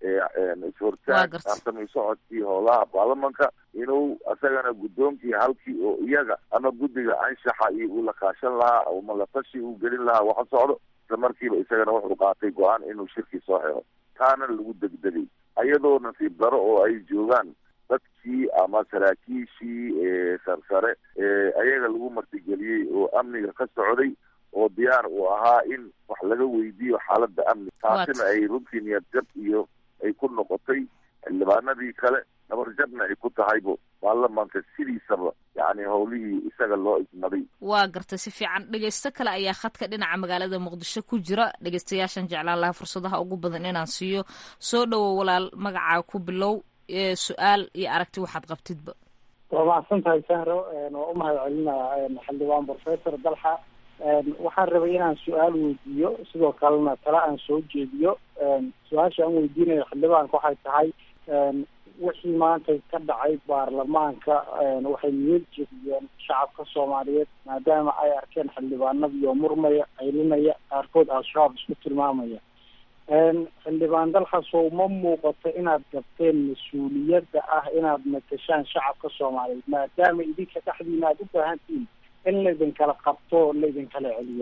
ishortaag artamay socodkii howlaha baarlamanka inuu isagana guddoonkii halkii oo iyaga ama guddiga anshaxa iyo uu la kaashan lahaa ama la tashi uu gelin lahaa waxa socdo isla markiiba isagana wuxuu qaatay go-aan inuu shirkii soo xiro taana lagu degdegay ayadoo nasiib daro oo ay joogaan dadkii ama saraakiishii sarsare ayaga lagu martigeliyey oo amniga ka socday oo diyaar uu ahaa in wax laga weydiiyo xaaladda amni taasina ay runtii niyad jab iyo ay ku noqotay xildhibaanadii kale nabarjabna ay ku tahaybo baarlamaanka sidiisaba yacni howlihii isaga loo igmaday waa gartay si fiican dhegeysto kale ayaa khadka dhinaca magaalada muqdisho ku jira dhegeystayaashan jeclaan lahaa fursadaha ugu badan inaan siiyo soo dhowow walaal magacaa ku bilow su-aal iyo aragti waxaad qabtidba waa mahadsan tahay sahro waa u mahad celinaa xildhibaan professor dalxa waxaan rabay inaan su-aal weydiiyo sidoo kalena tala aan soo jeediyo su-aasha aan weydiinayo xildhibaanka waxay tahay wixii maanta ka dhacay baarlamaanka waxay niyad jebiyeen shacabka soomaaliyeed maadaama ay arkeen xildhibaanadiioo murmaya qaylinaya qaarkood al-shabaab isku tilmaamaya xildhibaan dalxasow ma muuqato inaad gabteen mas-uuliyadda ah inaad matashaan shacabka soomaaliyeed maadaama idinka dhexdiina aada u baahantihiin in laydinkala qabto laydinkala celiyo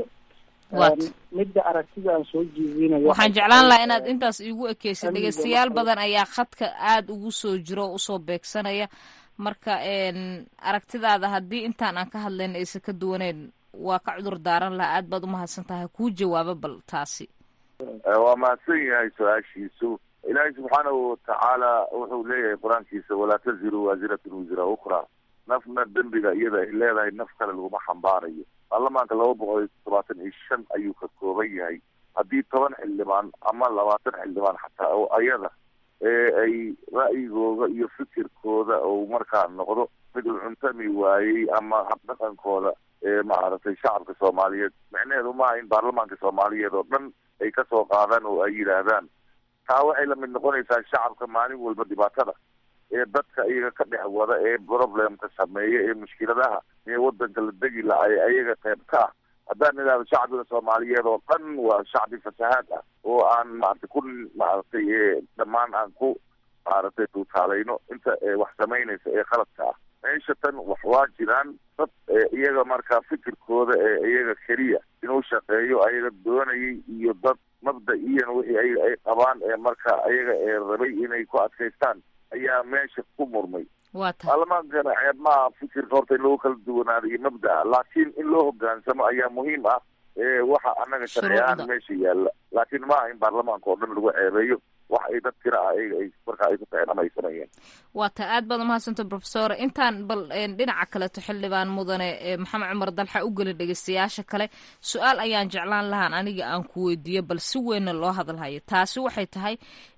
midda aragtida aan soo jeedinayo waxaan jeclaan lahaa inaad intaas iigu ekeysid dhegeystayaal badan ayaa khadka aada ugu soo jiro o usoo beegsanaya marka aragtidaada haddii intaan aan ka hadlayna aysan ka duwaneyn waa ka cudur daaran lahaa aad baad umahadsan tahay kuu jawaabo bal taasi waa mahadsan yahay su-aashiisu ilaahay subxaanahu watacaala wuxuu leeyahay qur-aankiisa walaa taziru waasiratun wisra ukra nafna dembiga iyada ay leedahay naf kale laguma xambaarayo baarlamaanka laba boqol iyo todobaatan iyo shan ayuu ka kooban yahay haddii toban xildhibaan ama labaatan xildhibaan xataa oo ayada ay ra'yigooda iyo fikirkooda uu markaa noqdo mid uu cuntami waayey ama habdhaqankooda maaragtay shacabka soomaaliyeed micnaheedu maaha in baarlamaanka soomaaliyeed oo dhan ay kasoo qaadaan oo ay yidhaahdaan taa waxay lamid noqonaysaa shacabka maalin walba dhibaatada ee dadka iyaga ka dhex wada ee problemka sameeya ee mushkiladaha ee wadanka la degi laha ee ayaga qayb ka ah haddaan idhaahdo shacbiga soomaaliyeed oo dhan waa shacbi fasahaad ah oo aan maaragtay ku maaragtay dhammaan aan ku maaragtay duutaalayno inta wax samaynaysa ee khaladka ah meesha tan wax waa jiraan dad iyaga markaa fikirkooda ee iyaga keliya inuu shaqeeyo ayaga doonayay iyo dad mabda-iyan wixii ay ay qabaan ee marka ayaga ee rabay inay ku adkaystaan ayaa meesha ku murmay baarlamaankana ceeb maaha fikirka horta in lagu kala duwanaado iyo mabda-a laakiin in loo hogaansamo ayaa muhiim ah waxa annaga sharci ahaan meesha yaalla laakiin maaha in baarlamaanka oo dhan lagu ceebeeyo wax ay dad tira ah ayaga ay marka ay ku taxinamaysanayeen waa ta aad baad umahadsanta professor intaan bal dhinaca kaleto xildhibaan mudane maxamed cumar dalxa u gelin dhegeystayaasha kale su-aal ayaan jeclaan lahaan aniga aan ku weydiiyo bal si weynna loo hadalhayo taasi waxay tahay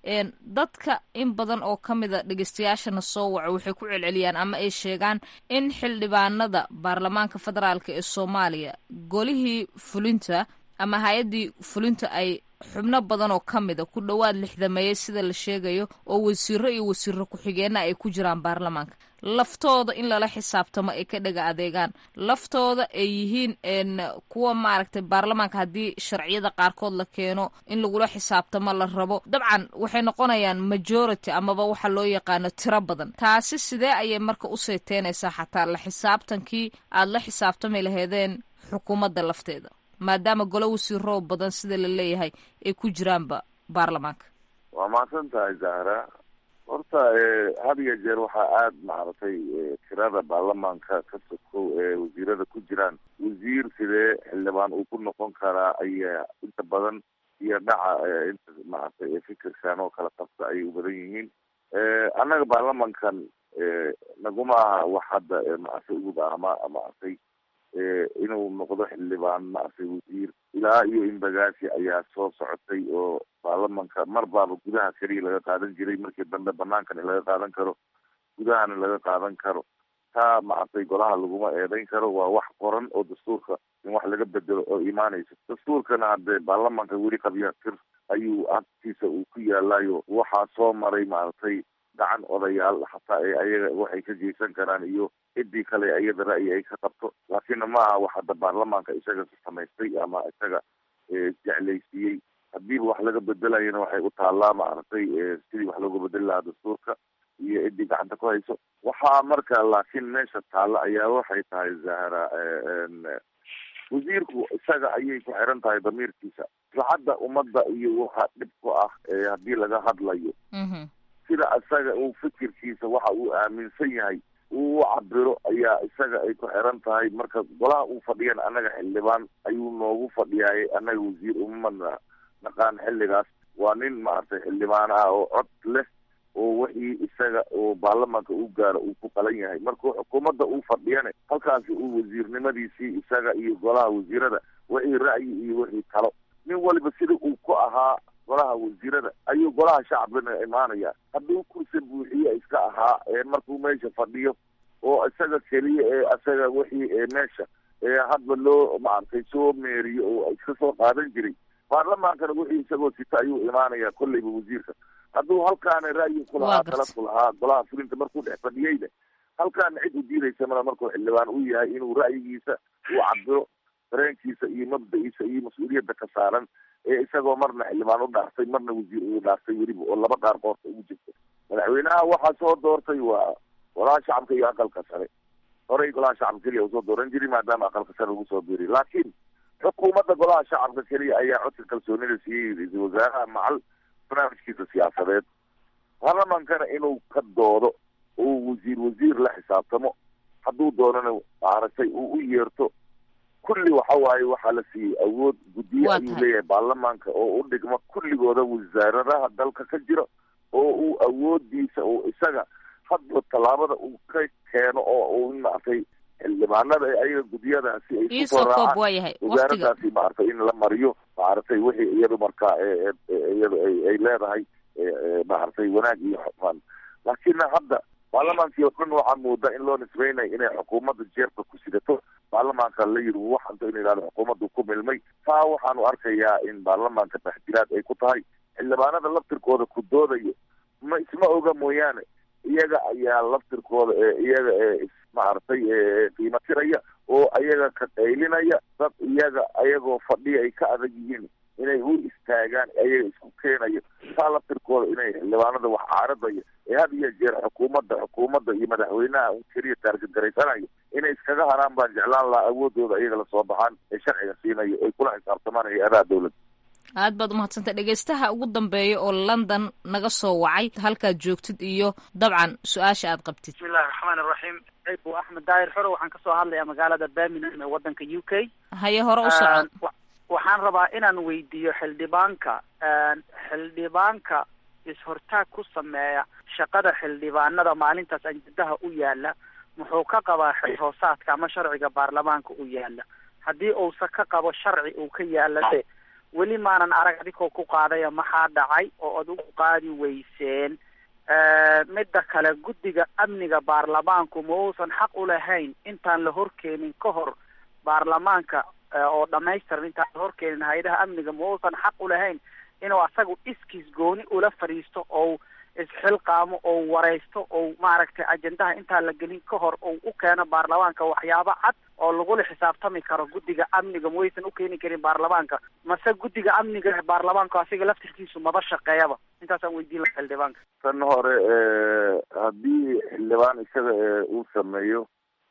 dadka in badan oo ka mida dhegeystayaashana soo waco waxay ku celceliyaan ama ay sheegaan in xildhibaanada baarlamaanka federaalka ee soomaaliya golihii fulinta ama hay-addii fulinta ay xubno badan oo ka mida ku dhowaad lixdameeye sida la sheegayo oo wasiiro iyo wasiiro ku-xigeenna ay ku jiraan baarlamaanka laftooda in lala xisaabtamo ay ka dhaga adeegaan laftooda ay yihiin kuwa maaragtay baarlamaanka haddii sharciyada qaarkood la keeno in lagula xisaabtamo la rabo dabcan waxay noqonayaan majority amaba waxa loo yaqaano tiro badan taasi sidee ayay marka u sayteynaysaa xataa la xisaabtankii aada la xisaabtami laheedeen xukuumadda lafteeda maadaama golo wasiiroo badan sida la leeyahay ay ku jiraanba baarlamaanka. waa mahadsan tahay zahra horta had iyo jeer waxaa aada maaragtay tirada baarlamaanka ka sokow ee wasiirada ku jiraan wasiir sidee xildhibaan uu ku noqon karaa ayaa inta badan iyo dhaca inta maaragtay fikirkan oo kala qabta ayay u badan yihiin annaga baarlamankan naguma aha wax hadda maaragtay ugu baahma maaragtay inuu noqdo xildhibaan maaragtay wasiir ilaa iyo inbagaasi ayaa soo socotay oo baarlamanka mar baaba gudaha keliya laga qaadan jiray markii dambe banaankan in laga qaadan karo gudahana laga qaadan karo taa maaragtay golaha laguma eedayn karo waa wax qoran oo dastuurka in wax laga bedelo oo imaanayso dastuurkana hadee baarlamanka weli qabya tir ayuu agtiisa uu ku yaalayo waxaa soo maray maaragtay gacan odayaal hataa ee ayaga waxay ka geysan karaan iyo cidii kale iyada ra'yi ay ka qabto laakiin ma aha wax hadda baarlamaanka isaga samaystay ama isaga jeclaysiiyey hadiiba wax laga bedelayana waxay u taallaa maaragtay sidii wax looga bedeli lahaa dastuurka iyo cidii gacanta ku hayso waxaa marka laakiin meesha taalla ayaa waxay tahay zahra wasiirku isaga ayay ku xiran tahay damiirkiisa maslaxadda ummadda iyo waxa dhib ku ah haddii laga hadlayo sida isaga uu fikirkiisa waxa uu aaminsan yahay uu cabiro ayaa isaga ay ku xiran tahay marka golaha uu fadhiyan annaga xildhibaan ayuu noogu fadhiyaayay annaga wasiir uma naqaan xilligaas waa nin maaragtay xildhibaan ah oo cod leh oo wixii isaga oo baarlamaanka u gaaro uu ku qalan yahay markuu xukuumadda uu fadhiyana halkaasi uu wasiirnimadiisii isaga iyo golaha wasiirada wixii ra'yi iyo wixii talo nin waliba sida uu ku ahaa golaha wasiirada ayuu golaha shacabkana imaanaya hadduu kursi buuxiye iska ahaa markuu meesha fadhiyo oo isaga keliya ee isaga wixii meesha hadba loo maaragtay soo meeriyo oo iska soo qaadan jiray baarlamaankana wixii isagoo sita ayuu imaanaya kolleyba wasiirka hadduu halkaana ra'yi ku lahaa tala ku lahaa golaha fulinta markuu dhex fadhiyeyna halkaana cid u diidaysa mana markuu xildhibaan u yahay inuu ra'yigiisa uu cabiro dareenkiisa iyo mabda-iisa iyo mas-uuliyadda ka saaran ee isagoo marna xildhibaan u dhaaftay marna wasiir uu dhaaftay weliba oo laba dhaar qoorta ugu jirta madaxweynaha waxaa soo doortay waa golaha shacabka iyo aqalka sare horey golaha shacabka keliya usoo dooran jiray maadaama aqalka sare lagu soo biiriy laakiin xukuumadda golaha shacabka keliya ayaa codka kalsoonida siiyey ra-iisul wasaaraha macal barnaamijkiisa siyaasadeed baarlamankana inuu ka doodo oo wasiir wasiir la xisaabtamo hadduu doonana maaragtay uu u yeerto kulli waxa waaye waxaa la siiyey awood guddiye ayuu leeyahay baarlamaanka oo u dhigma kulligooda wasaaradaha dalka ka jira oo uu awoodiisa oo isaga hadba tallaabada uu ka keeno oo uu maaragtay xildhibaanada ee ayaga guddiyadaasi ay kusoo raacaan wasaaradaasi maaragtay in la mariyo maaragtay wixii iyadu markaa iyadu ay leedahay maaragtay wanaag iyo xufaan laakiin hadda baarlamaankii oo dhan waxaa moodaa in loo nisbeynayo inay xukuumadda jeebka ku sidato baarlamaanka la yidhi waxanto in yidhahdo xukuumaddu ku milmay taa waxaanu arkayaa in baarlamaanka taxdiiraad ay ku tahay xildhibaanada laftirkooda ku doodayo ma isma oga mooyaane iyaga ayaa laftirkooda iyaga maaragtay qiimo tiraya oo ayaga ka qaylinaya dad iyaga ayagoo fadhiya ay ka adag yihiin inay u istaagaan ayaga isku keenayo taa laftirkooda inay xildhibaanada wax caaradaya ee had iyo jeer xukuumadda xukuumadda iyo madaxweynaha un keliya taargad garaysanayo inay iskaga haraan baan jeclaan lahaa awoodooda iyaga lasoo baxaan ee sharciga siinayo ay kula xisaabtamaan hay-adaha dawladda aad baad umahadsantay dhegeystaha ugu dambeeya oo london naga soo wacay halkaad joogtid iyo dabcan su-aasha aad qabtid bismillahi raxmaan iraxiim bu axmed daahir xoro waxaan kasoo hadlayaa magaalada birmingham ee wadanka u k haye hore u socon waxaan rabaa inaan weydiiyo xildhibaanka xildhibaanka is-hortaag ku sameeya shaqada xildhibaanada maalintaas anjadaha u yaala muxuu ka qabaa xil-hoosaadka ama sharciga baarlamaanka u yaala haddii uusa ka qabo sharci uu ka yaalade weli maanan arag adikoo ku qaadaya maxaa dhacay oo ad ugu qaadi weyseen midda kale guddiga amniga baarlamaanku ma uusan xaq u lahayn intaan la horkeenin ka hor baarlamaanka oo dhamaystiran intaan horkeenin hay-adaha amniga ma uusan xaq u lahayn inuu asagu iskiis gooni ula fadhiisto oo isxilqaamo oo waraysto oo maaragtay ajendaha intaan la gelin ka hor oo u keeno baarlamaanka waxyaabo cad oo lagula xisaabtami karo guddiga amniga ma waysan u keeni karin baarlamaanka mase guddiga amniga ee baarlamaanka asiga laftirkiisu maba shaqeeyaba intaasaan weydiin lahaa xildhibaanka. tan hore haddii xildhibaan isaga uu sameeyo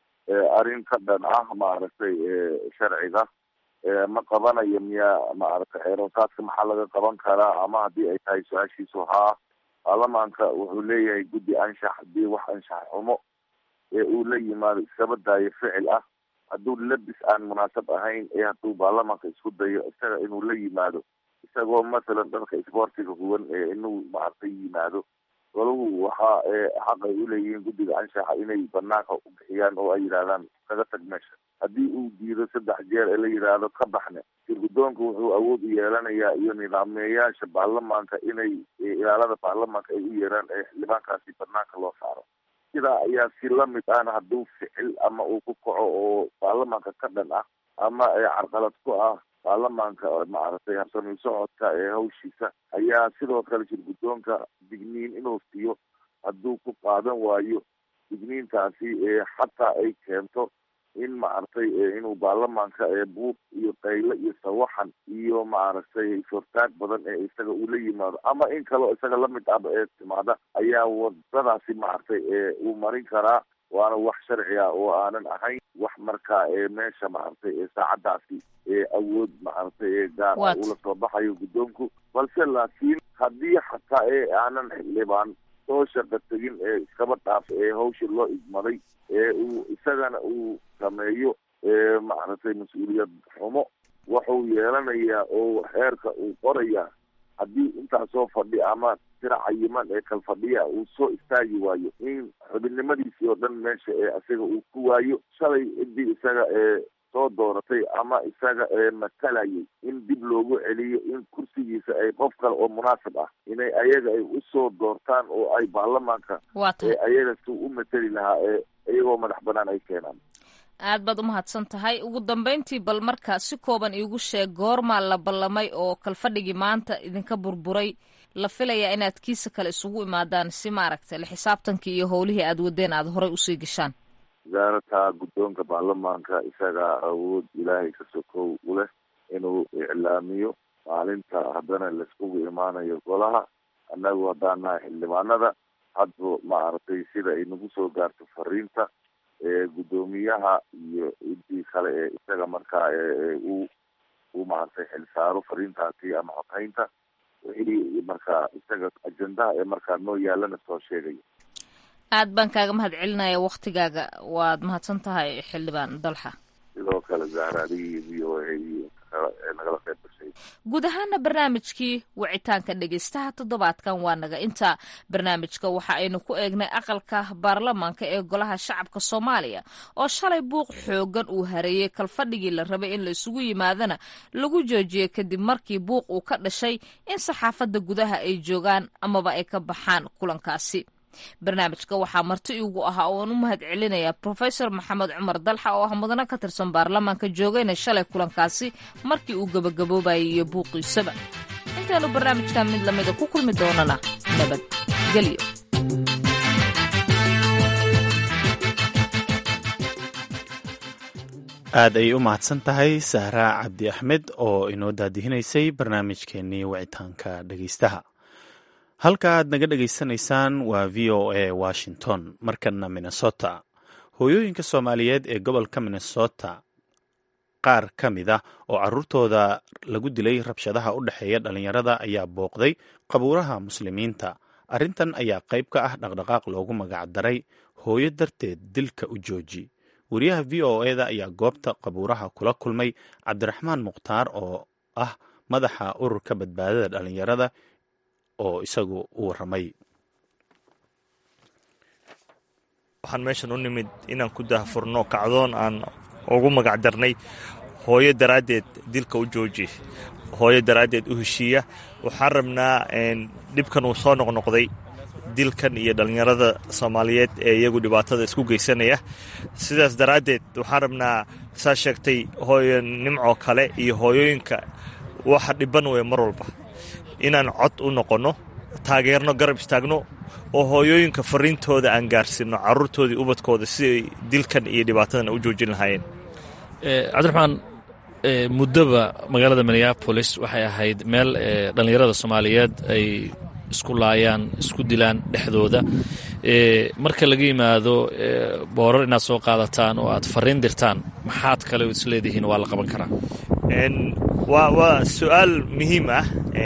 arrin ka dhan ah maaragtay sharciga ma qabanayo miyaa maaragtay xeeroosaadka maxaa laga qaban karaa ama haddii ay tahay su-aashiisu haa baarlamaanka wuxuu leeyahay guddi anshax haddii wax anshax xumo ee uu la yimaado iskaba daayo ficil ah hadduu labis aan munaasab ahayn ee hadduu baarlamaanka isku dayo isaga inuu la yimaado isagoo masalan dharka isboortiga huwan ee inuu maaragtay yimaado golahu waxaa xaq ay uleeyihiin guddiga anshaxa inay banaanka u bixiyaan oo ay yidhahdaan kaga tag meesha haddii uu diido saddex jeer ee la yidhaahdo ka baxne sirgudoonka wuxuu awood u yeelanayaa iyo nidaamayaasha baarlamaanka inay ilaalada baarlamaanka ay u yeeraan ee xildhibaankaasi banaanka loo saaro sidaa ayaa si lamid ahna hadduu ficil ama uu ku kaco oo baarlamaanka ka dhan ah ama carqalad ku ah baarlamaanka maaragtay habsami socodka ee hawshiisa ayaa sidoo kale shirgudoonka digniin inuu siiyo hadduu ku qaadan waayo digniintaasi xataa ay keento in maaragtay inuu baarlamaanka buuq iyo qaylo iyo sawaxan iyo maaragtay sortaag badan ee isaga uu la yimaado ama in kaleo isaga lamid ahba ee timaada ayaa wadadaasi maaragtay uu marin karaa waana wax sharci ah oo aanan ahayn wax markaa meesha maaragtay saacadaasi awood maaragtay gaar ah ula soo baxayo guddoonku balse laakiin haddii xataa ee aanan xildhibaan soo shaqa tegin ee iskaba dhaaf ee hawsha loo igmaday ee uu isagana uu sameeyo maaragtay mas-uuliyad xumo wuxuu yeelanayaa oo xeerka uu qorayaa haddii intaasoo fadhi ama tira cayiman ee kal fadhiya uu soo istaagi waayo in xubinimadiisii oo dhan meesha ee isaga uu ku waayo shalay ciddii isaga ee soo dooratay ama isaga ee matalayay in dib loogu celiyo in kursigiisa ay qof kale oo munaasib ah inay ayaga ay usoo doortaan oo ay baarlamaanka ee ayaga si u matali lahaa ee iyagoo madax banaan ay keenaan. aad baad umahadsan tahay. ugu dambeyntii bal marka si kooban iigu sheeg goormaa la ballamay oo kalfadhigii maanta idinka burburay la filayaa inaad kiisa kale isugu imaadaan si maaragtay la xisaabtankii iyo howlihii aad wadeen aad horey usii gashaan. wasaarata guddoonka baarlamaanka isagaa awood ilaahay ka sokow u leh inuu iclaamiyo maalinta haddana laiskugu imaanayo golaha annagu haddaan nahay xildhibaanada hadba maaragtay sida ay nagu soo gaarto fariinta ee guddoomiyaha iyo intii kale ee isaga markaa uu uu maaragtay xilsaaro fariintaasi ama xoghaynta wixii markaa isaga ajendaha ee markaa noo yaalana soo sheegaya. aad baan kaaga mahad celinaya waktigaaga waad mahadsan tahay xildhibaan dalxa. sidoo kale zahra adigii v o a nagala qayb gashay. guud ahaana barnaamijkii wicitaanka dhegeystaha toddobaadkan waa naga inta barnaamijka waxa aynu ku eegnay aqalka baarlamaanka ee golaha shacabka soomaaliya oo shalay buuq xoogan uu hareeyey kalfadhigii la rabay in la isugu yimaadana lagu joojiyey kadib markii buuq uu ka dhashay in saxaafadda gudaha ay joogaan amaba ay ka baxaan kulankaasi. barnaamijka waxaa marti igu ahaa ooan u mahad celinayaa professor maxamed cumar dalxa oo ah mudane ka tirsan baarlamaanka joogayna shalay kulankaasi markii uu gabagaboobayay iyo buuqiisaba. intaanu barnaamijkan mid lamida ku kulmi doonana nabadgelyo. aad ay u mahadsan tahay sahra cabdi axmed oo inoo daadihinaysay barnaamijkeenii wicitaanka dhegeystaha. halka aad naga dhegaysanaysaan waa v o a washington. markana minnesota hooyooyinka soomaaliyeed ee gobolka minnesota qaar ka mid ah oo caruurtooda lagu dilay rabshadaha u dhexeeya dhalinyarada ayaa booqday qabuuraha muslimiinta. arrintan ayaa qayb ka ah dhaqdhaqaaq loogu magac daray hooyo darteed dilka u jooji. wariyaha v o eda ayaa goobta qabuuraha kula kulmay cabdiraxmaan mukhtaar oo ah madaxa ururka badbaadada dhalinyarada oo isagu u warramay. waxaan meeshan u nimid inaan ku daahfurno kacdoon aan ugu magac darnay hooyo daraaddeed dilka u jooji, hooyo daraaddeed u heshiiya. waxaan rabnaa dhibkan uu soo noqnoqday dilkan iyo dhallinyarada soomaaliyeed ee iyagu dhibaatada isku geysanaya. sidaas daraaddeed waxaan rabnaa saa sheegtay hooyo nimcoo kale iyo hooyooyinka waxa dhiban weeye mar walba inaan cod u noqonno, taageerno, garab istaagno oo hooyooyinka fariintooda aan gaarsiino carruurtoodii ubadkooda siday dilkan iyo dhibaatadan u joojin lahaayeen. cabdiraxmaan, muddoba magaalada minneapolis waxay ahayd meel dhallinyarada soomaaliyeed ay isku laayaan, isku dilaan dhexdooda. marka laga yimaado boorar inaad soo qaadataan oo aad fariin dirtaan, maxaad kale isleedihiin waa la qaban karaa? waa su-aal muhiim ah.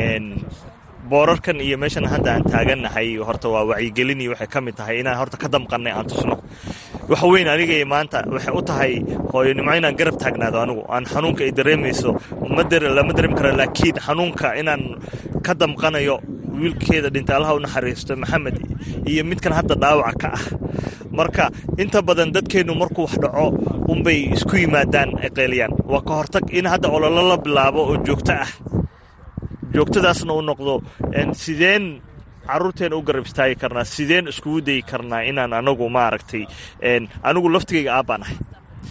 boorarkan iyo meeshan hadda aan taagannahay horta waa wacyigelin iyo waxay ka mid tahay inaan horta ka damqannay aan tusno wax weyn. aniga maanta waxay u tahay hooyonimo inaan garab taagnaado. anigu aan xanuunka ay dareemayso lama dareemi kara, laakiin xanuunka inaan ka damqanayo wiilkeeda dhinta allaha u naxariisto maxamed iyo midkan hadda dhaawaca ka ah. marka inta badan dadkeennu markuu wax dhaco unbay isku yimaadaan ay qeeliyaan. waa ka hortag in hadda ololo la bilaabo oo joogto ah, joogtadaasna u noqdo sideen carruurteena u garab istaagi karnaa, sideen iskugu dayi karnaa inaan anagu maaragtay anigu laftigayga aabbaan ahay.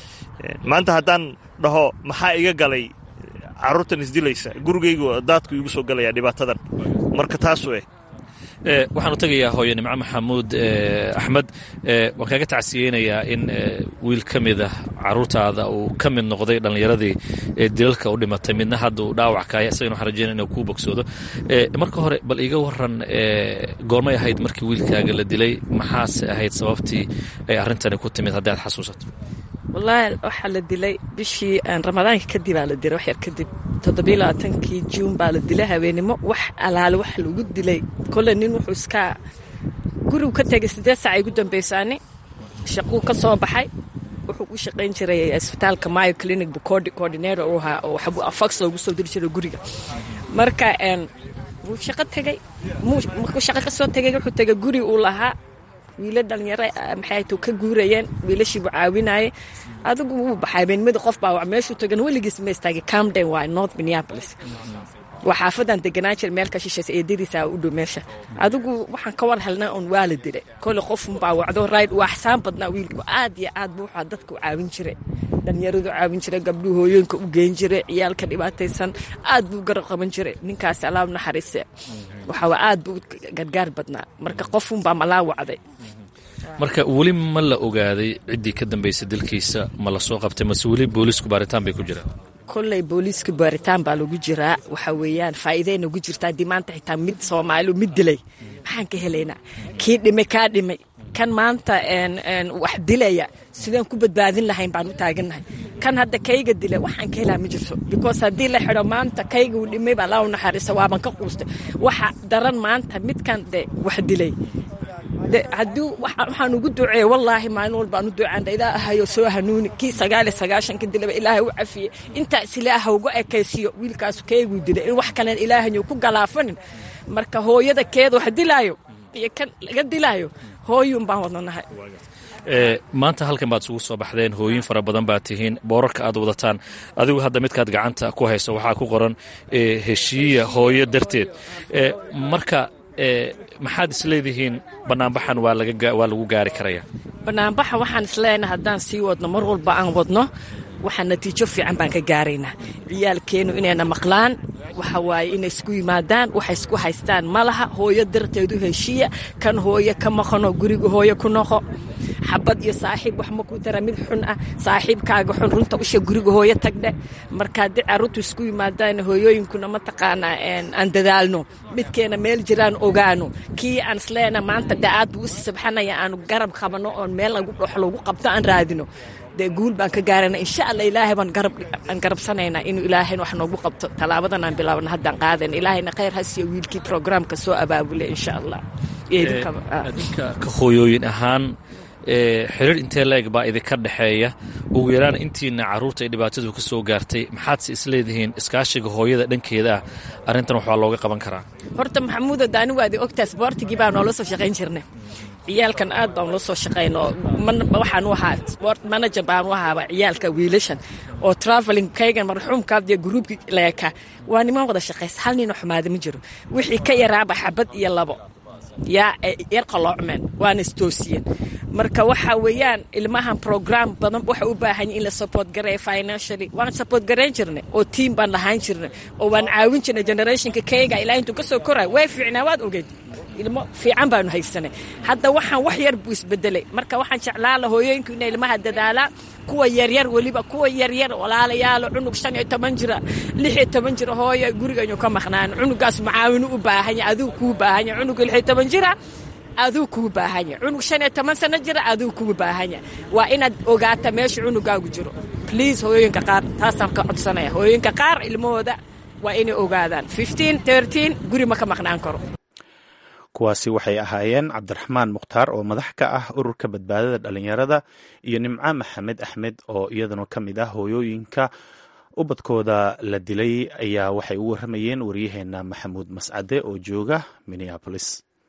maanta haddaan dhaho maxaa iga galay carruurtan isdilaysa, gurigaygu daadku iigu soo galayaa dhibaatadan. marka taasu eh waxaanu tegayaa hooyo nimco maxamuud axmed. waan kaaga tacsiyeynayaa in wiil ka mid ah carruurtaada uu ka mid noqday dhallinyaradii dilalka u dhimatay, midna hadda uu dhaawac kaaya, isagana waxaan rajeynaya inuu kuu bogsoodo. marka hore bal iiga waran, goormay ahayd markii wiilkaaga la dilay? maxaase ahayd sababtii ay arrintani ku timid haddii aad xasuusato? wallaahi waxaa la dilay bishii ramadaanka kadib aa la dilay, wax yar kadib toddobiyo labaatankii juun baa la dilay habeenimo. wax alaale wax lagu dilay kolle nin wuxuu iska gurigu ka tegay siddeed saac ay ugu dambaysaani shaquu ka soo baxay. wuxuu u shaqayn jiray isbitaalka Mayo Clinic coordinator u ahaa oo waxbuu afax loogu soo diri jiray guriga. marka wuu shaqo tegay, markuu shaqo ka soo tegay wuxuu tegay guri uu lahaa wiila dhalinyaro maxay tuu ka guurayeen, wiilashii buu caawinayay. adigu wuu baxay beenimada qof baa wax meeshuu tagan weligiis ma istaagay. Camden waa North Minneapolis, waa xaafadan deganaa jir meel ka shisheeyay eedadiisa u dhow meesha. adigu waxaan ka war helnaa on waa la dilay. kole qof baa wacdo raid waa xsaan badnaa wiilku aad iyo aad buu waxa dadku caawin jiray, dhalinyaradu caawin jiray, gabdhuhu hooyooyinka u geyn jiray, ciyaalka dhibaataysan aad buu garab qaban jiray. ninkaas alaab naxariise waxa waa aad buu gargaar badnaa. marka qof baa malaa wacday. marka weli ma la ogaaday ciddii ka dambaysay dilkiisa? ma la soo qabtay mase weli boolisku baaritaan bay ku jiraan? kolley booliiska baaritaan baa lagu jiraa. waxa weeyaan faa'iidayna ugu jirtaa haddii maanta xitaa mid Soomaali mid dilay maxaan ka helaynaa? kii dhimay kaa dhimay, kan maanta wax dilaya sidaan ku badbaadin lahayn baan u taagannahay. kan hadda kayga dilay waxaan ka helaa ma jirto, because haddii la xidho maanta kayga uu dhimay baa laa u naxariisa waaban ka quustay. waxa daran maanta midkan de wax dilay hadduu waxaan ugu duceeyey wallaahi maalin walba aan u ducaana ilaahayo soo hanuuni. kii sagaal iyo sagaashanka dilaba ilaahay u cafiyey, intaas ilaaha ugu ekaysiyo wiilkaas keeguu dilay in wax kalen ilaahayo ku galaafanin. marka hooyada keeda wax dilaayo iyo kan laga dilaayo hooyuun baan wadnanahay. maanta halkan baad isugu soo baxdeen, hooyin fara badan baad tihiin, boorarka aad wadataan. adigu hadda midkaad gacanta ku hayso waxaa ku qoran heshiiya hooyo darteed. marka maxaad isleedihiin banaanbaxan waa lagu gaari karaya? banaanbaxa waxaan isleenahay haddaan sii wadno mar walba aan wadno waxaa natiijo fiican baan ka gaaraynaa. ciyaalkeennu inayna maqlaan, waxa waaye inay isku yimaadaan, waxay isku haystaan ma laha. hooyo darteedu heshiiya, kan hooyo ka maqano guriga hooyo ku noqo. xabad iyo saaxiib wax ma ku dara mid xun ah, saaxiibkaaga xun runta usha guriga hooyo tagdhe. marka haddii carruurtu isku yimaadaan hooyooyinkuna mataqaanaa aan dadaalno, midkeena meel jiraan ogaano, kii aan isleena maanta da-aad buu usi sabxanaya aanu garab qabano oon meel lagu dhox lagu qabto aan raadino, dee guul baan ka gaarana insha allah. ilaahay baan garab aan garabsanaynaa inuu ilaahay wax noogu qabto. talaabadan aan bilaabno haddaan qaadayna. ilaahayna khayr ha siiyo wiilkii programka soo abaabulay insha allah. adinka ka hooyooyin ahaan xiriir intee leeg baa idinka dhexeeya? ugu yaraan intiina carruurta ay dhibaatadu ka soo gaartay, maxaadse isleedihiin iskaashiga hooyada dhankeeda ah arrintan waxbaa looga qaban karaa? horta maxamuudo daani waadi ogtaa sboortigii baa noola soo shaqayn jirnay. ciyaalkan aad baan ula soo shaqayno. waxaan u ahaa sport manager baan u ahaaba ciyaalka wiilashan oo traveling kaygan marxuumkaad iyo gruubkii leeka waa niman wada shaqaysa. hal nin xumaada ma jiro. wixii ka yaraaba xabad iyo labo yaa yar qaloocmeen waana istoosiyeen marka waxa weeyaan ilmahan program badan waxa u baahan in la support gareeyo financially waan support gareyn jirnay oo team baan lahayn jirnay oo waan caawin jirnay generationka kayga ilaa intuu ka soo koray way fiicnaa waad ogeed ilmo fiican baanu haysanay hadda waxaan wax yar buu isbedelay marka waxaan jeclaa la hooyooyinku inay ilmaha dadaalaa kuwa yaryar weliba kuwa yaryar walaalayaal cunug shan iyo toban jira lix iyo toban jira hooyo guriga inuu ka maqnaan cunugaas macaawin u baahan yahay adigu kuu baahan yahay cunug lix iyo toban jira aduu kuu baahan yahay cunug shan iyo toban sano jira aduu kuu baahan yahay waa inaad ogaata meesha cunugaagu jiro please hooyooyinka qaar taasaan ka codsanaya hooyooyinka qaar ilmahooda waa inay ogaadaan fifteen thirteen guri ma ka maqnaan karo kuwaasi waxay ahaayeen cabdiraxmaan mukhtaar oo madax ka ah ururka badbaadada dhalinyarada iyo nimco maxamed axmed oo iyadana ka mid ah hooyooyinka ubadkooda la dilay ayaa waxay u waramayeen waryaheena maxamuud mascade oo jooga minneapolis.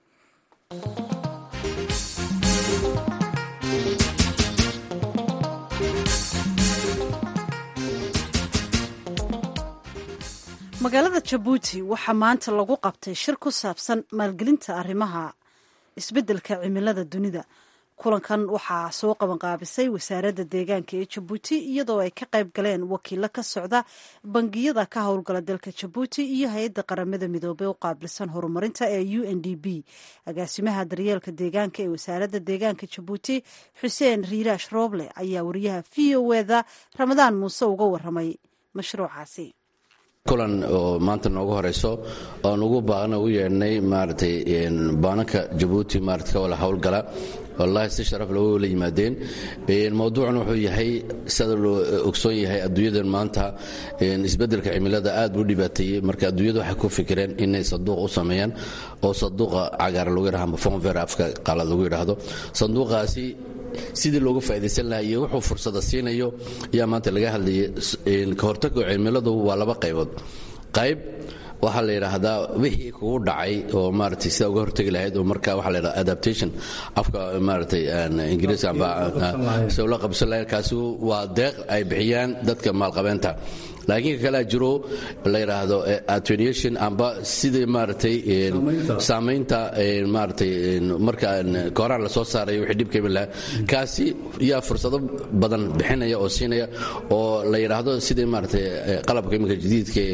magaalada jabuuti waxaa maanta lagu qabtay shir ku saabsan maalgelinta arrimaha isbeddelka cimilada dunida. kulankan waxaa soo qabanqaabisay wasaaradda deegaanka ee jabuuti iyadoo ay ka qayb galeen wakiilo ka socda bangiyada ka howlgala dalka jabuuti iyo hay-adda qaramada midoobey u qaabilsan horumarinta ee u n d b. agaasimaha daryeelka deegaanka ee wasaaradda deegaanka jabuuti xuseen riiraash rooble ayaa wariyaha v o eda ramadaan muuse uga waramay mashruucaasi. kulan oo maanta noogu horeyso oon ugu baaqna u yeedhnay maaragtay baananka jabuuti maarata ka wala howlgala wallaahi si sharaf looga wala yimaadeen. mowduucuna wuxuu yahay sida loo ogsoon yahay adduunyadan maanta isbeddelka cimilada aad buu dhibaateeyey marka adduunyada waxay ku fikireen inay sanduuq u sameeyaan oo sanduuqa cagaar lagu yidhaha ama fonver afka qaalaad lagu yidhaahdo. sanduuqaasi sidii looga faa'idaysan lahaa iyo wuxuu fursada siinayo ayaa maanta laga hadlayay. ka hortagga cimiladu waa laba qaybood. qayb waxaa la yidhaahdaa wixii kugu dhacay oo maaragtay sida uga hortegi lahayd oo marka waxaa la yidhahdaa adaptation afka maaragtay ingiriiska amba soo la qabsan lahayd kaasi waa deeq ay bixiyaan dadka maalqabeenta. laakiin ka kale jiro la yiraahdo attenuation amba sidii maaragtay saamaynta maaragtay marka kooraan la soo saaray wixii dhib ka yimid kaasi yaa fursado badan bixinaya oo siinaya oo la yiraahdo sidii maaragtay qalabka imika jadiidka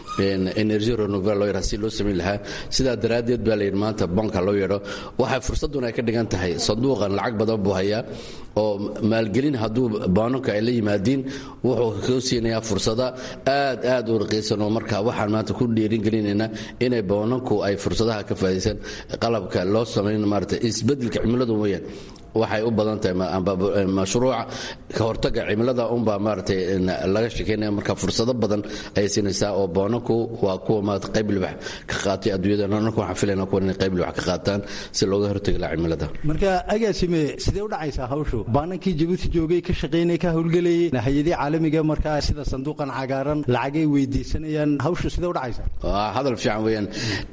energy renewable loo yiraahdo si loo sameyn lahaa. sidaa daraadeed baa la yidhi maanta banka loo yeedho waxay fursaduna ay ka dhigan tahay sanduuqan lacag badan buu hayaa oo maalgelin hadduu baananka ay la yimaadiin wuxuu kuu siinayaa fursada aad aad u raqiisan oo marka waxaan maanta ku dhiirigelinaynaa inay baananku ay fursadaha ka faa'iideysan qalabka loo sameyn maaragtay isbeddelka cimiladu weeyaan waxay u badan tahay mashruuca ka hortagga cimilada unbaa maaragtay laga shekeynaya marka fursado badan ayay siinaysaa oo baananku waa kuwa maarata qayb libax ka qaatay adduunyada annagu waxaan filaynaa kuwa inay qayb libax ka qaataan si looga hortagi lahaa cimilada. marka agaasime sidee u dhacaysaa hawshu baanankii jabuuti joogay ka shaqaynay ka howlgelayay hay'adii caalamiga markaa sida sanduuqan cagaaran lacagay weydiisanayaan hawshu sidee u dhacaysaa? hadal fiican weeyaan.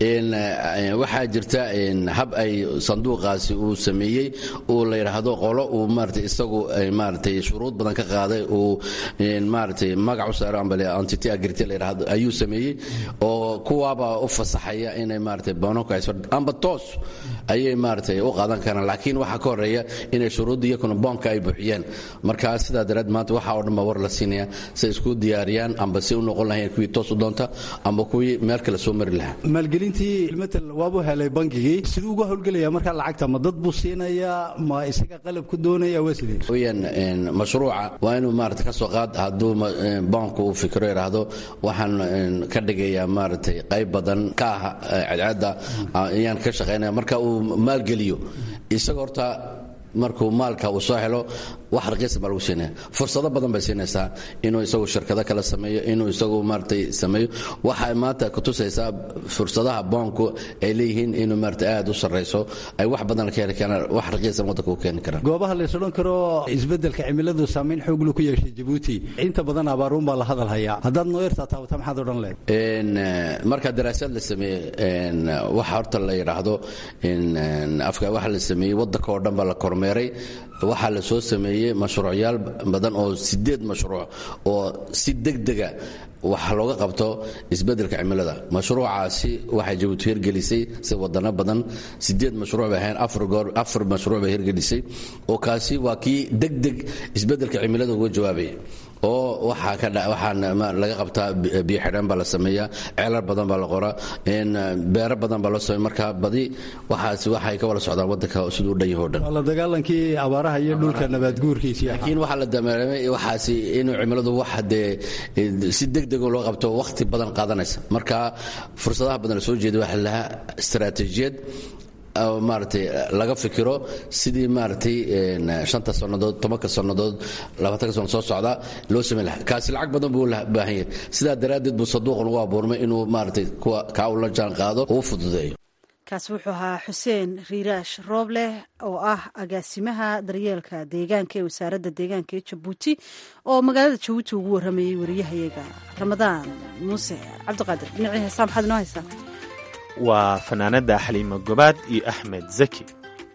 waxaa jirta hab ay sanduuqaasi uu sameeyey uu la yiraahdo qolo uu maartay isagu ay maartay shuruud badan ka qaaday uu maartay magac u saaray ambale entity agrity la yiraahdo ayuu sameeyey oo kuwaaba u fasaxaya inay maartay baananku ay amba toos ayay maartay u qaadan karaan laakiin waxa ka horeeya inay shuruud iyo kuna banka ay buuxiyaan. marka sidaa daraad maanta waxa oo dhan war la siinaya si isku diyaariyaan amba si u noqon lahayn kuwii toos u doonta amba kuwii meel kale soo mari lahaa. maalgelintii ilmatal waabu helay bankigii siduu uga howlgelaya marka lacagta ma dad buu siinaya ma isaga qalab ku doonaya wasidii weeyaan mashruuca waa inuu maartay ka soo qaad hadduu banku uu fikiro yiraahdo waxaan ka dhigayaa maartay qayb badan ka ah cadcada ayaan ka shaqeynaya marka uu maalgeliyo isaga horta markuu maalka uu soo helo wax raqiis baa lagu siinaya fursado badan bay siinaysaa inuu isagu shirkado kala sameeyo inuu isagu maartay sameeyo waxa maanta ku tusaysaa fursadaha banku ay leeyihiin inuu maartay aad u sareyso ay wax badan ka heli karaan wax raqiis ah waddanka ku keeni karaan. goobaha la sodon karo isbeddelka cimiladu saameyn xoog leh ku yeeshay Djibouti inta badan abaaruun baa la hadal hayaa haddaad noo yartaa taabta maxaad odhan leed? in marka daraasad la sameeyay waxa horta la yiraahdo in afka waxa la sameeyay waddanka oo dhan baa la kormeeray kormeeray waxaa la soo sameeyey mashruucyaal badan oo sideed mashruuc oo si degdega wax looga qabto isbeddelka cimilada. mashruucaasi waxay Jabuuti hirgelisay si wadano badan sideed mashruuc bay ahayn afar goor afar mashruuc bay hirgelisay oo kaasi waa kii degdeg isbeddelka cimilada uga jawaabay oo waxa ka waxaan laga qabtaa biyo xidhan baa la sameeyaa ceelar badan baa la qoraa in beero badan baa la sameeyaa marka badi waxaasi waxay ka wada socdaan wadanka sidoo dhan yahay la dagaalankii abaaraha iyo dhulka nabaad guurkiisa laakiin waxa la dameeray waxaasi in cimiladu waxa de si degdeg loo qabto waqti badan qaadanaysa marka fursadaha badan soo jeedo waxa la istaraatiijiyad maartay laga fikiro sidii maartay shanta sanadood tobanka sanadood labaatanka sano soo socda loo sameeyay lahaa kaasi lacag badan buu baahan yahay sidaa daraadeed buu saduuqan ugu abuurmay inuu maartay kuwa ka ula jaan qaado oo fududeeyo. kaasi wuxuu ahaa xuseen riiraash rooble oo ah agaasimaha daryeelka deegaanka ee wasaaradda deegaanka ee Jabuuti oo magaalada Jabuuti ugu waramayay wariyahayaga Ramadaan Muuse Cabdiqaadir. dhinacii heesaa maxaad noo haysaa? waa fanaanada Xaliimo Gobaad iyo Axmed Zaki.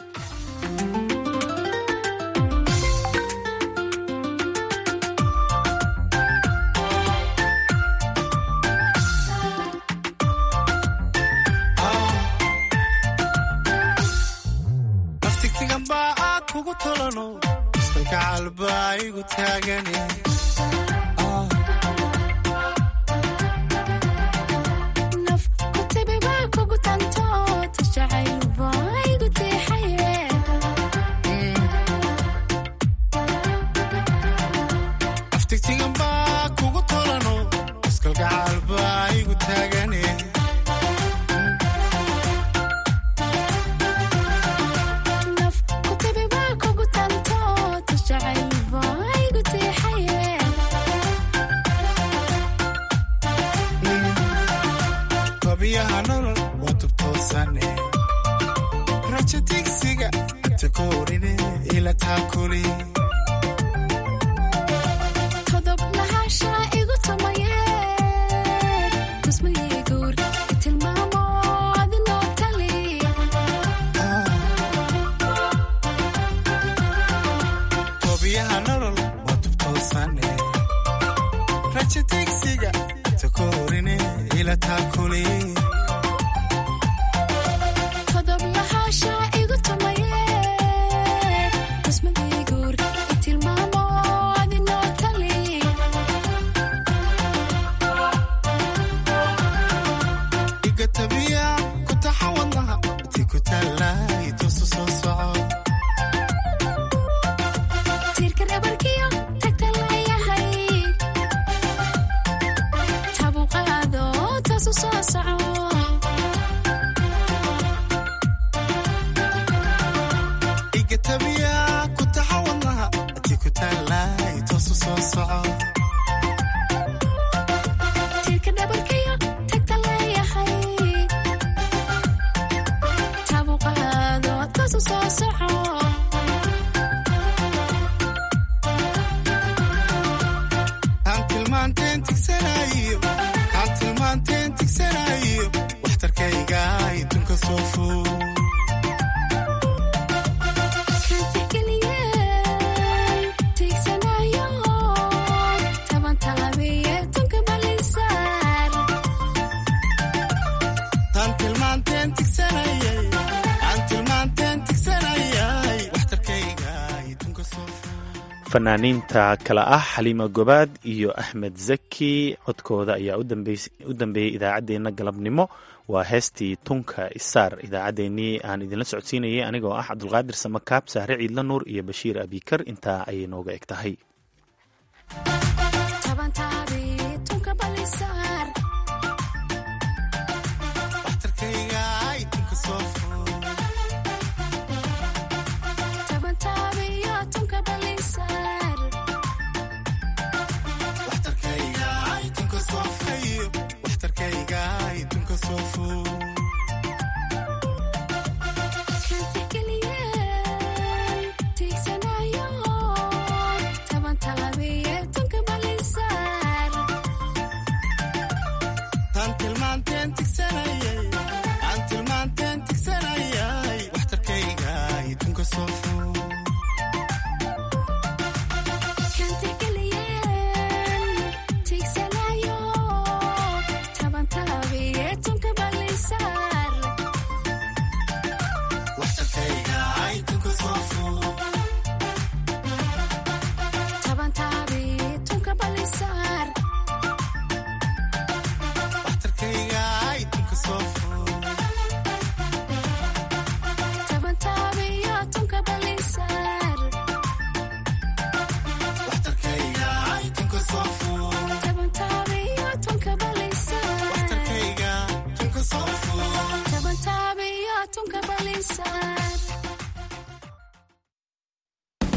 fanaaniinta kala ah Xaliimo Gobaad iyo Axmed Zaki codkooda ayaa u dambeeyay idaacadeena galabnimo. waa heestii tunka isaar. idaacadeennii aan idinla socodsiinayay anigoo ah Cabdulqaadir Samakaab, Sahre Ciidla Nuur iyo Bashiir Abikar. intaa ayay nooga eg tahay.